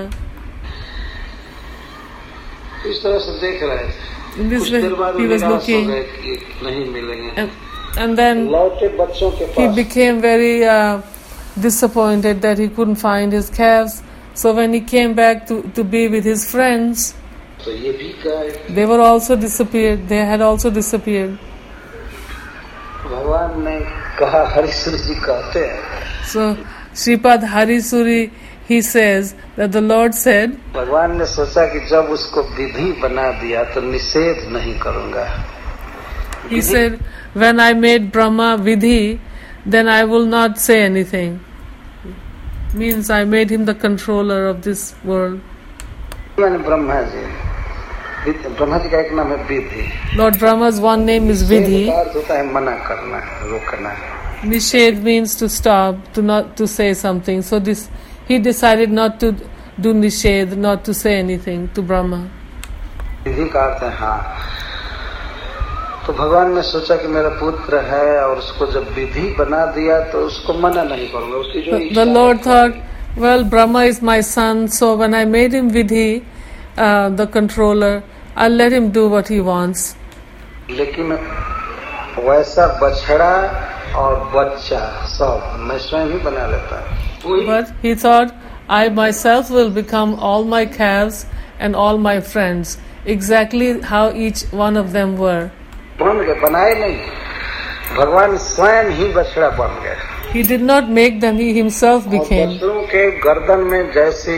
इस तरह से देख रहे थे। In this कुछ way, देर बाद he was निराश हो looking, गए कि नहीं मिलेंगे। and, and then लौटे बच्चों के he pass. became very uh, disappointed that he couldn't find his calves. So when he came back to, to be with his friends, तो ये भी गए, They were also disappeared. They had also disappeared. भगवान ने कहा, हरिश्री जी कहते हैं, So Shripad Harisuri, he says that the Lord said, भगवान ने सोचा कि जब उसको विधि बना दिया तो निषेध नहीं करूंगा. he said, when I made Brahma Vidhi, then I will not say anything. Means I made him the controller of this world. मैंने ब्रह्मा जी, ब्रह्मा जी का एक नाम है विधि. Lord Brahma's one name is Vidhi. निषेध का अर्थ होता है मना करना, रोकना. Nishedh means to stop, to not to say something. So this he decided not to do Nishedh, not to say anything to Brahma. विधि का अर्थ है हाँ. तो भगवान ने सोचा कि मेरा पुत्र है और उसको जब विधि बना दिया तो उसको मना नहीं करूंगा. उसकी जो The, the Lord thought, well, Brahma is my son, so when I made him Vidhi, uh, the controller, I'll let him do what he wants. लेकिन वैसा बछड़ा और बच्चा सब मैं स्वयं ही बना लेता. But he thought, I myself will become all my calves and all my friends, exactly how each one of them were. बन गए, बनाए नहीं. भगवान स्वयं ही बछड़ा बन गए. He did not make them, he himself became. बछड़ों के गर्दन में जैसी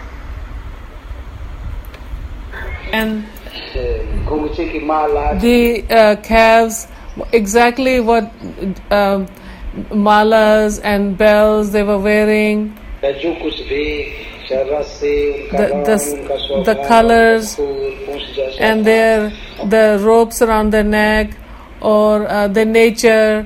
And घुंघची की माला, the uh, calves, exactly what uh, malas and bells they were wearing, जो कुछ भी रस्सी, the, the, the colors and their the ropes around their neck or uh, the nature.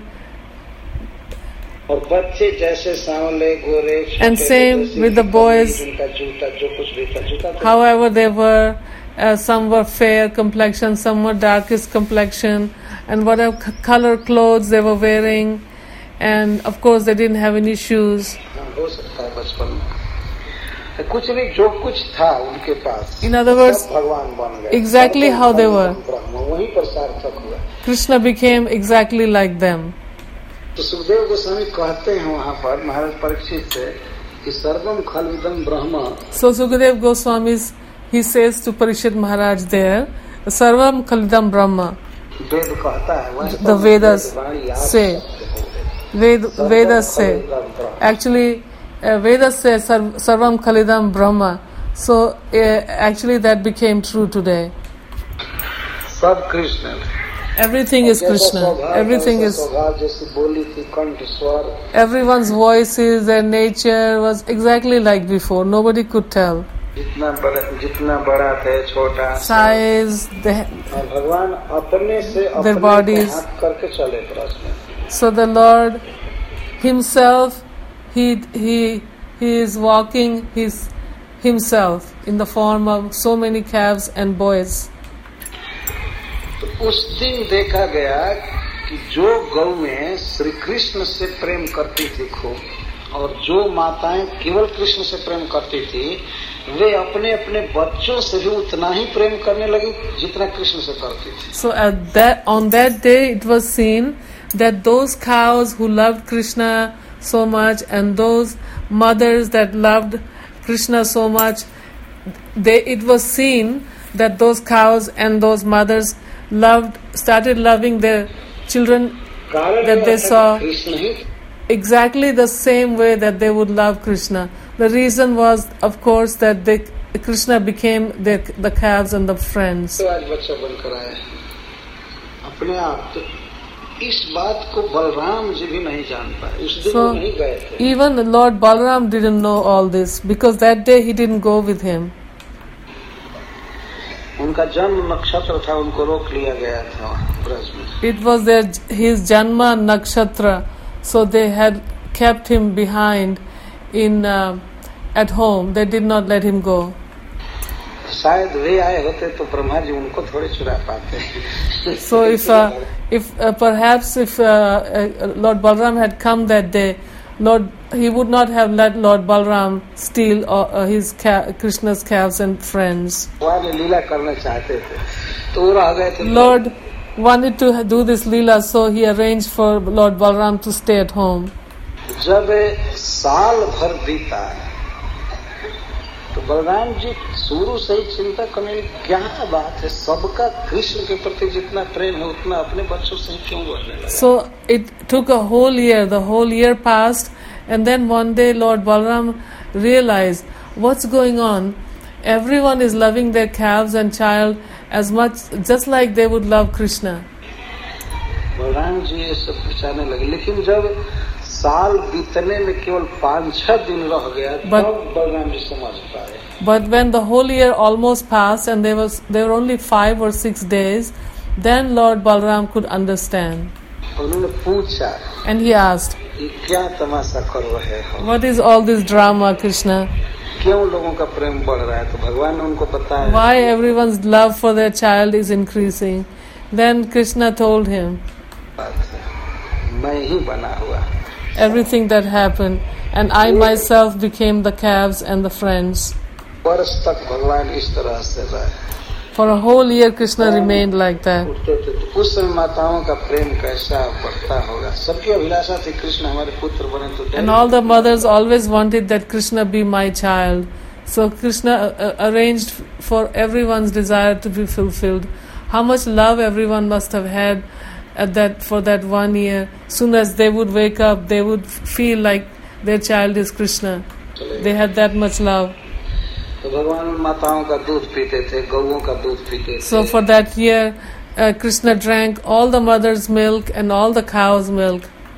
और बच्चे जैसे सांवले गोरे, And same with the boys. उनका जूता जो कुछ भी था, जूता था. However they were, uh, some were fair complexion, some were darkest complexion, and whatever c- color clothes they were wearing, and of course they didn't have any shoes. हो सकता है बचपन में कुछ नहीं, जो कुछ था उनके पास. In other words, सब भगवान बन गए. exactly how they were. वहीं पर सार्थक हुआ. Krishna became exactly like them. तो सुखदेव गोस्वामी कहते हैं वहाँ पर महाराज परीक्षित से कि सर्वम खलविदम ब्रह्म. So Sukadev Goswami, he says to Parishit Maharaj there, Sarvam Khalidam Brahma. वेद कहता है, The Vedas say, Ved, Vedas say, actually uh, Vedas say Sar- Sarvam Khalidam Brahma. So uh, actually that became true today. सब कृष्ण है. Everything is Krishna. Everything is. जैसी बोली थी, कंठ स्वर, Everyone's voices, their nature was exactly like before. Nobody could tell. जितना बड़ा जितना बड़ा थे छोटा, Size, the, और भगवान अपने से their अपने bodies. को हाथ करके चले ब्रज में. So the Lord Himself, He He He is walking His Himself in the form of so many calves and boys. तो उस दिन देखा गया कि जो गौ में श्री कृष्ण से प्रेम करती थी खूब, और जो माताएं केवल कृष्ण से प्रेम करती थी, वे अपने अपने बच्चों से भी उतना ही प्रेम करने लगी जितना कृष्ण से करती थी. So at that on that day it was seen that those cows who loved Krishna so much and those mothers that loved Krishna so much, they it was seen that those cows and those mothers loved started loving their children that they saw exactly the same way that they would love Krishna. The reason was, of course, that they, Krishna became the, the calves and the friends. तो आज बच्चा बनकर आए अपने आप. तो इस बात को बलराम जी भी नहीं जान पाए. उस दिन So, वो नहीं गए थे. even the Lord Balaram didn't know all this because that day he didn't go with him. उनका जन्म नक्षत्र था, उनको रोक लिया गया था ब्रज में. It was their his Janma Nakshatra, so they had kept him behind in uh, at home. They did not let him go. शायद वे आए होते तो ब्रह्मा जी उनको थोड़े चुरा पाते. So if uh, if uh, perhaps if uh, uh, Lord Balaram had come that day, Lord he would not have let Lord Balaram steal uh, uh, his ca- Krishna's calves and friends. भगवान लीला करना चाहते थे तो वो रह गए थे. Lord wanted to do this leela, so he arranged for Lord Balaram to stay at home. जब साल भर बीता तो बलराम जी शुरू से ही चिंता करने क्या बात है, सबका कृष्ण के प्रति जितना प्रेम है उतना अपने बच्चों से क्यों बढ़ने लगा. So it took a whole year. The whole year passed, and then one day Lord Balaram realized what's going on. Everyone is loving their calves and child as much, just like they would love Krishna. Balram ji ये सब विचारने लगे, लेकिन जब साल बीतने में केवल पाँच छह दिन रह गया तब बलराम जी समझ पाए. But when the whole year almost passed and there was there were only five or six days, then Lord Balaram could understand. उन्होंने पूछा, and he asked, ये क्या तमाशा कर रहे हो? What is all this drama, Krishna? क्यों लोगों का प्रेम बढ़ रहा है? तो भगवान ने उनको बताया. Why everyone's love for their child is increasing? Then Krishna told him मैं ही बना हुआ everything that happened, and I myself became the calves and the friends. वर्ष तक भगवान इस तरह से रहे. For a whole year Krishna remained like that. उस समय माताओं का प्रेम कैसा बढ़ता होगा. सबकी अभिलाषा थी कृष्ण हमारे पुत्र बने तो. And all the mothers always wanted that Krishna be my child. So Krishna uh, arranged for everyone's desire to be fulfilled. How much love everyone must have had at that for that one year. Soon as they would wake up, they would feel like their child is Krishna. They had that much love. तो भगवान माताओं का दूध पीते थे, गौओं का दूध पीते थे. So for that year, uh, Krishna drank all the mother's milk and all the cow's milk,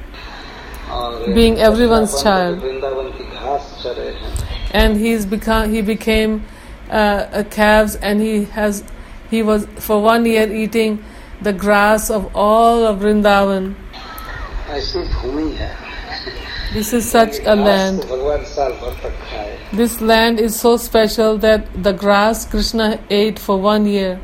being everyone's child. Vrindavan की घास चरे हैं. And he's become he became uh, a calves, and he has he was for one year eating the grass of all of Vrindavan. ऐसी भूमि है. This is such a land. भगवान साल भर तक खाए. This land is so special that the grass Krishna ate for one year.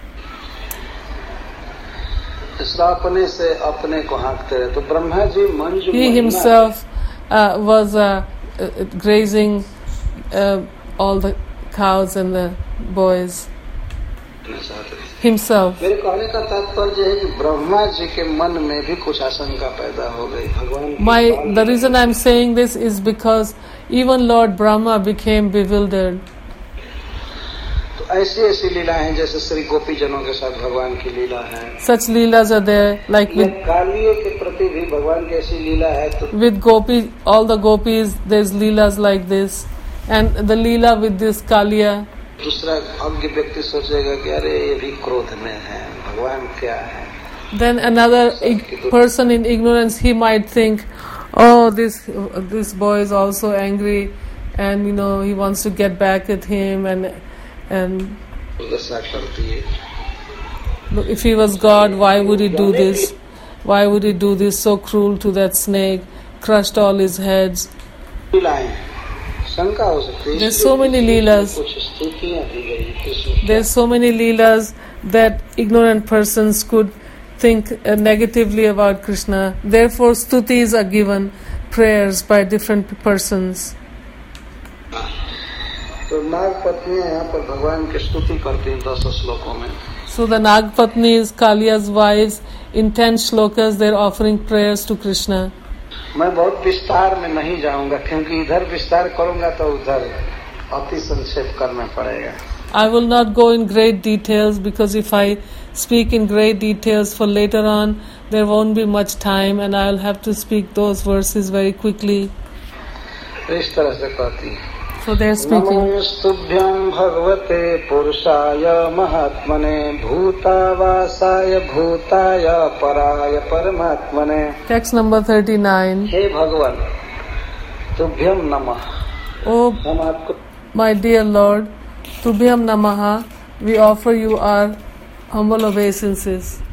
अपने से अपने को हाँकते रहे. तो Brahma ji Manju He himself uh, was uh, uh, grazing uh, all the cows and the boys. Himself. मेरे कहने का तात्पर्य है कि ब्रह्मा जी के मन में भी कुछ आशंका पैदा हो गई. भगवान My the reason I'm saying this is because even Lord Brahma became bewildered. तो ऐसी ऐसी लीला हैं जैसे श्री गोपी जनों के साथ भगवान की लीला है. Such leelas are there, like with कालियों के प्रति भी भगवान की ऐसी लीला है. तो with gopi, all the gopis, there's leelas like this, and the leela with this Kaliya. दूसरा अज्ञ व्यक्ति सोचेगा कि अरे ये भी क्रोध में है, भगवान क्या है. Then another ig- person in ignorance, he might think, oh, this this boy is also angry, and you know he wants to get back at him, and and if he was God, why would he do this? Why would he do this so cruel to that snake? Crushed all his heads. There's so many leelas. There's so many leelas that ignorant persons could think uh, negatively about Krishna. Therefore, stutis are given, prayers by different persons. तो नाग पत्नियां यहाँ पर भगवान की स्तुति करती हैं दस श्लोकों में. So the Nag Patnis, Kaliya's wives, in ten shlokas, they're offering prayers to Krishna. मैं बहुत विस्तार में नहीं जाऊंगा क्योंकि इधर विस्तार करूंगा तो उधर अति संक्षेप करना पड़ेगा. I will not go in great details because if I speak in great details for later on, there won't be much time and I'll have to speak those verses very quickly. इस तरह से कहती है. So they're speaking. नमोस्तुभ्यं भगवते पुरुषाय महात्मने भूतावासाय भूताय पराय परमात्मने. Text number thirty-nine. हे भगवान, तुभ्यं नमः. Oh, हम आपको my dear Lord, Tubhyam Namaha, we offer you our humble obeisances.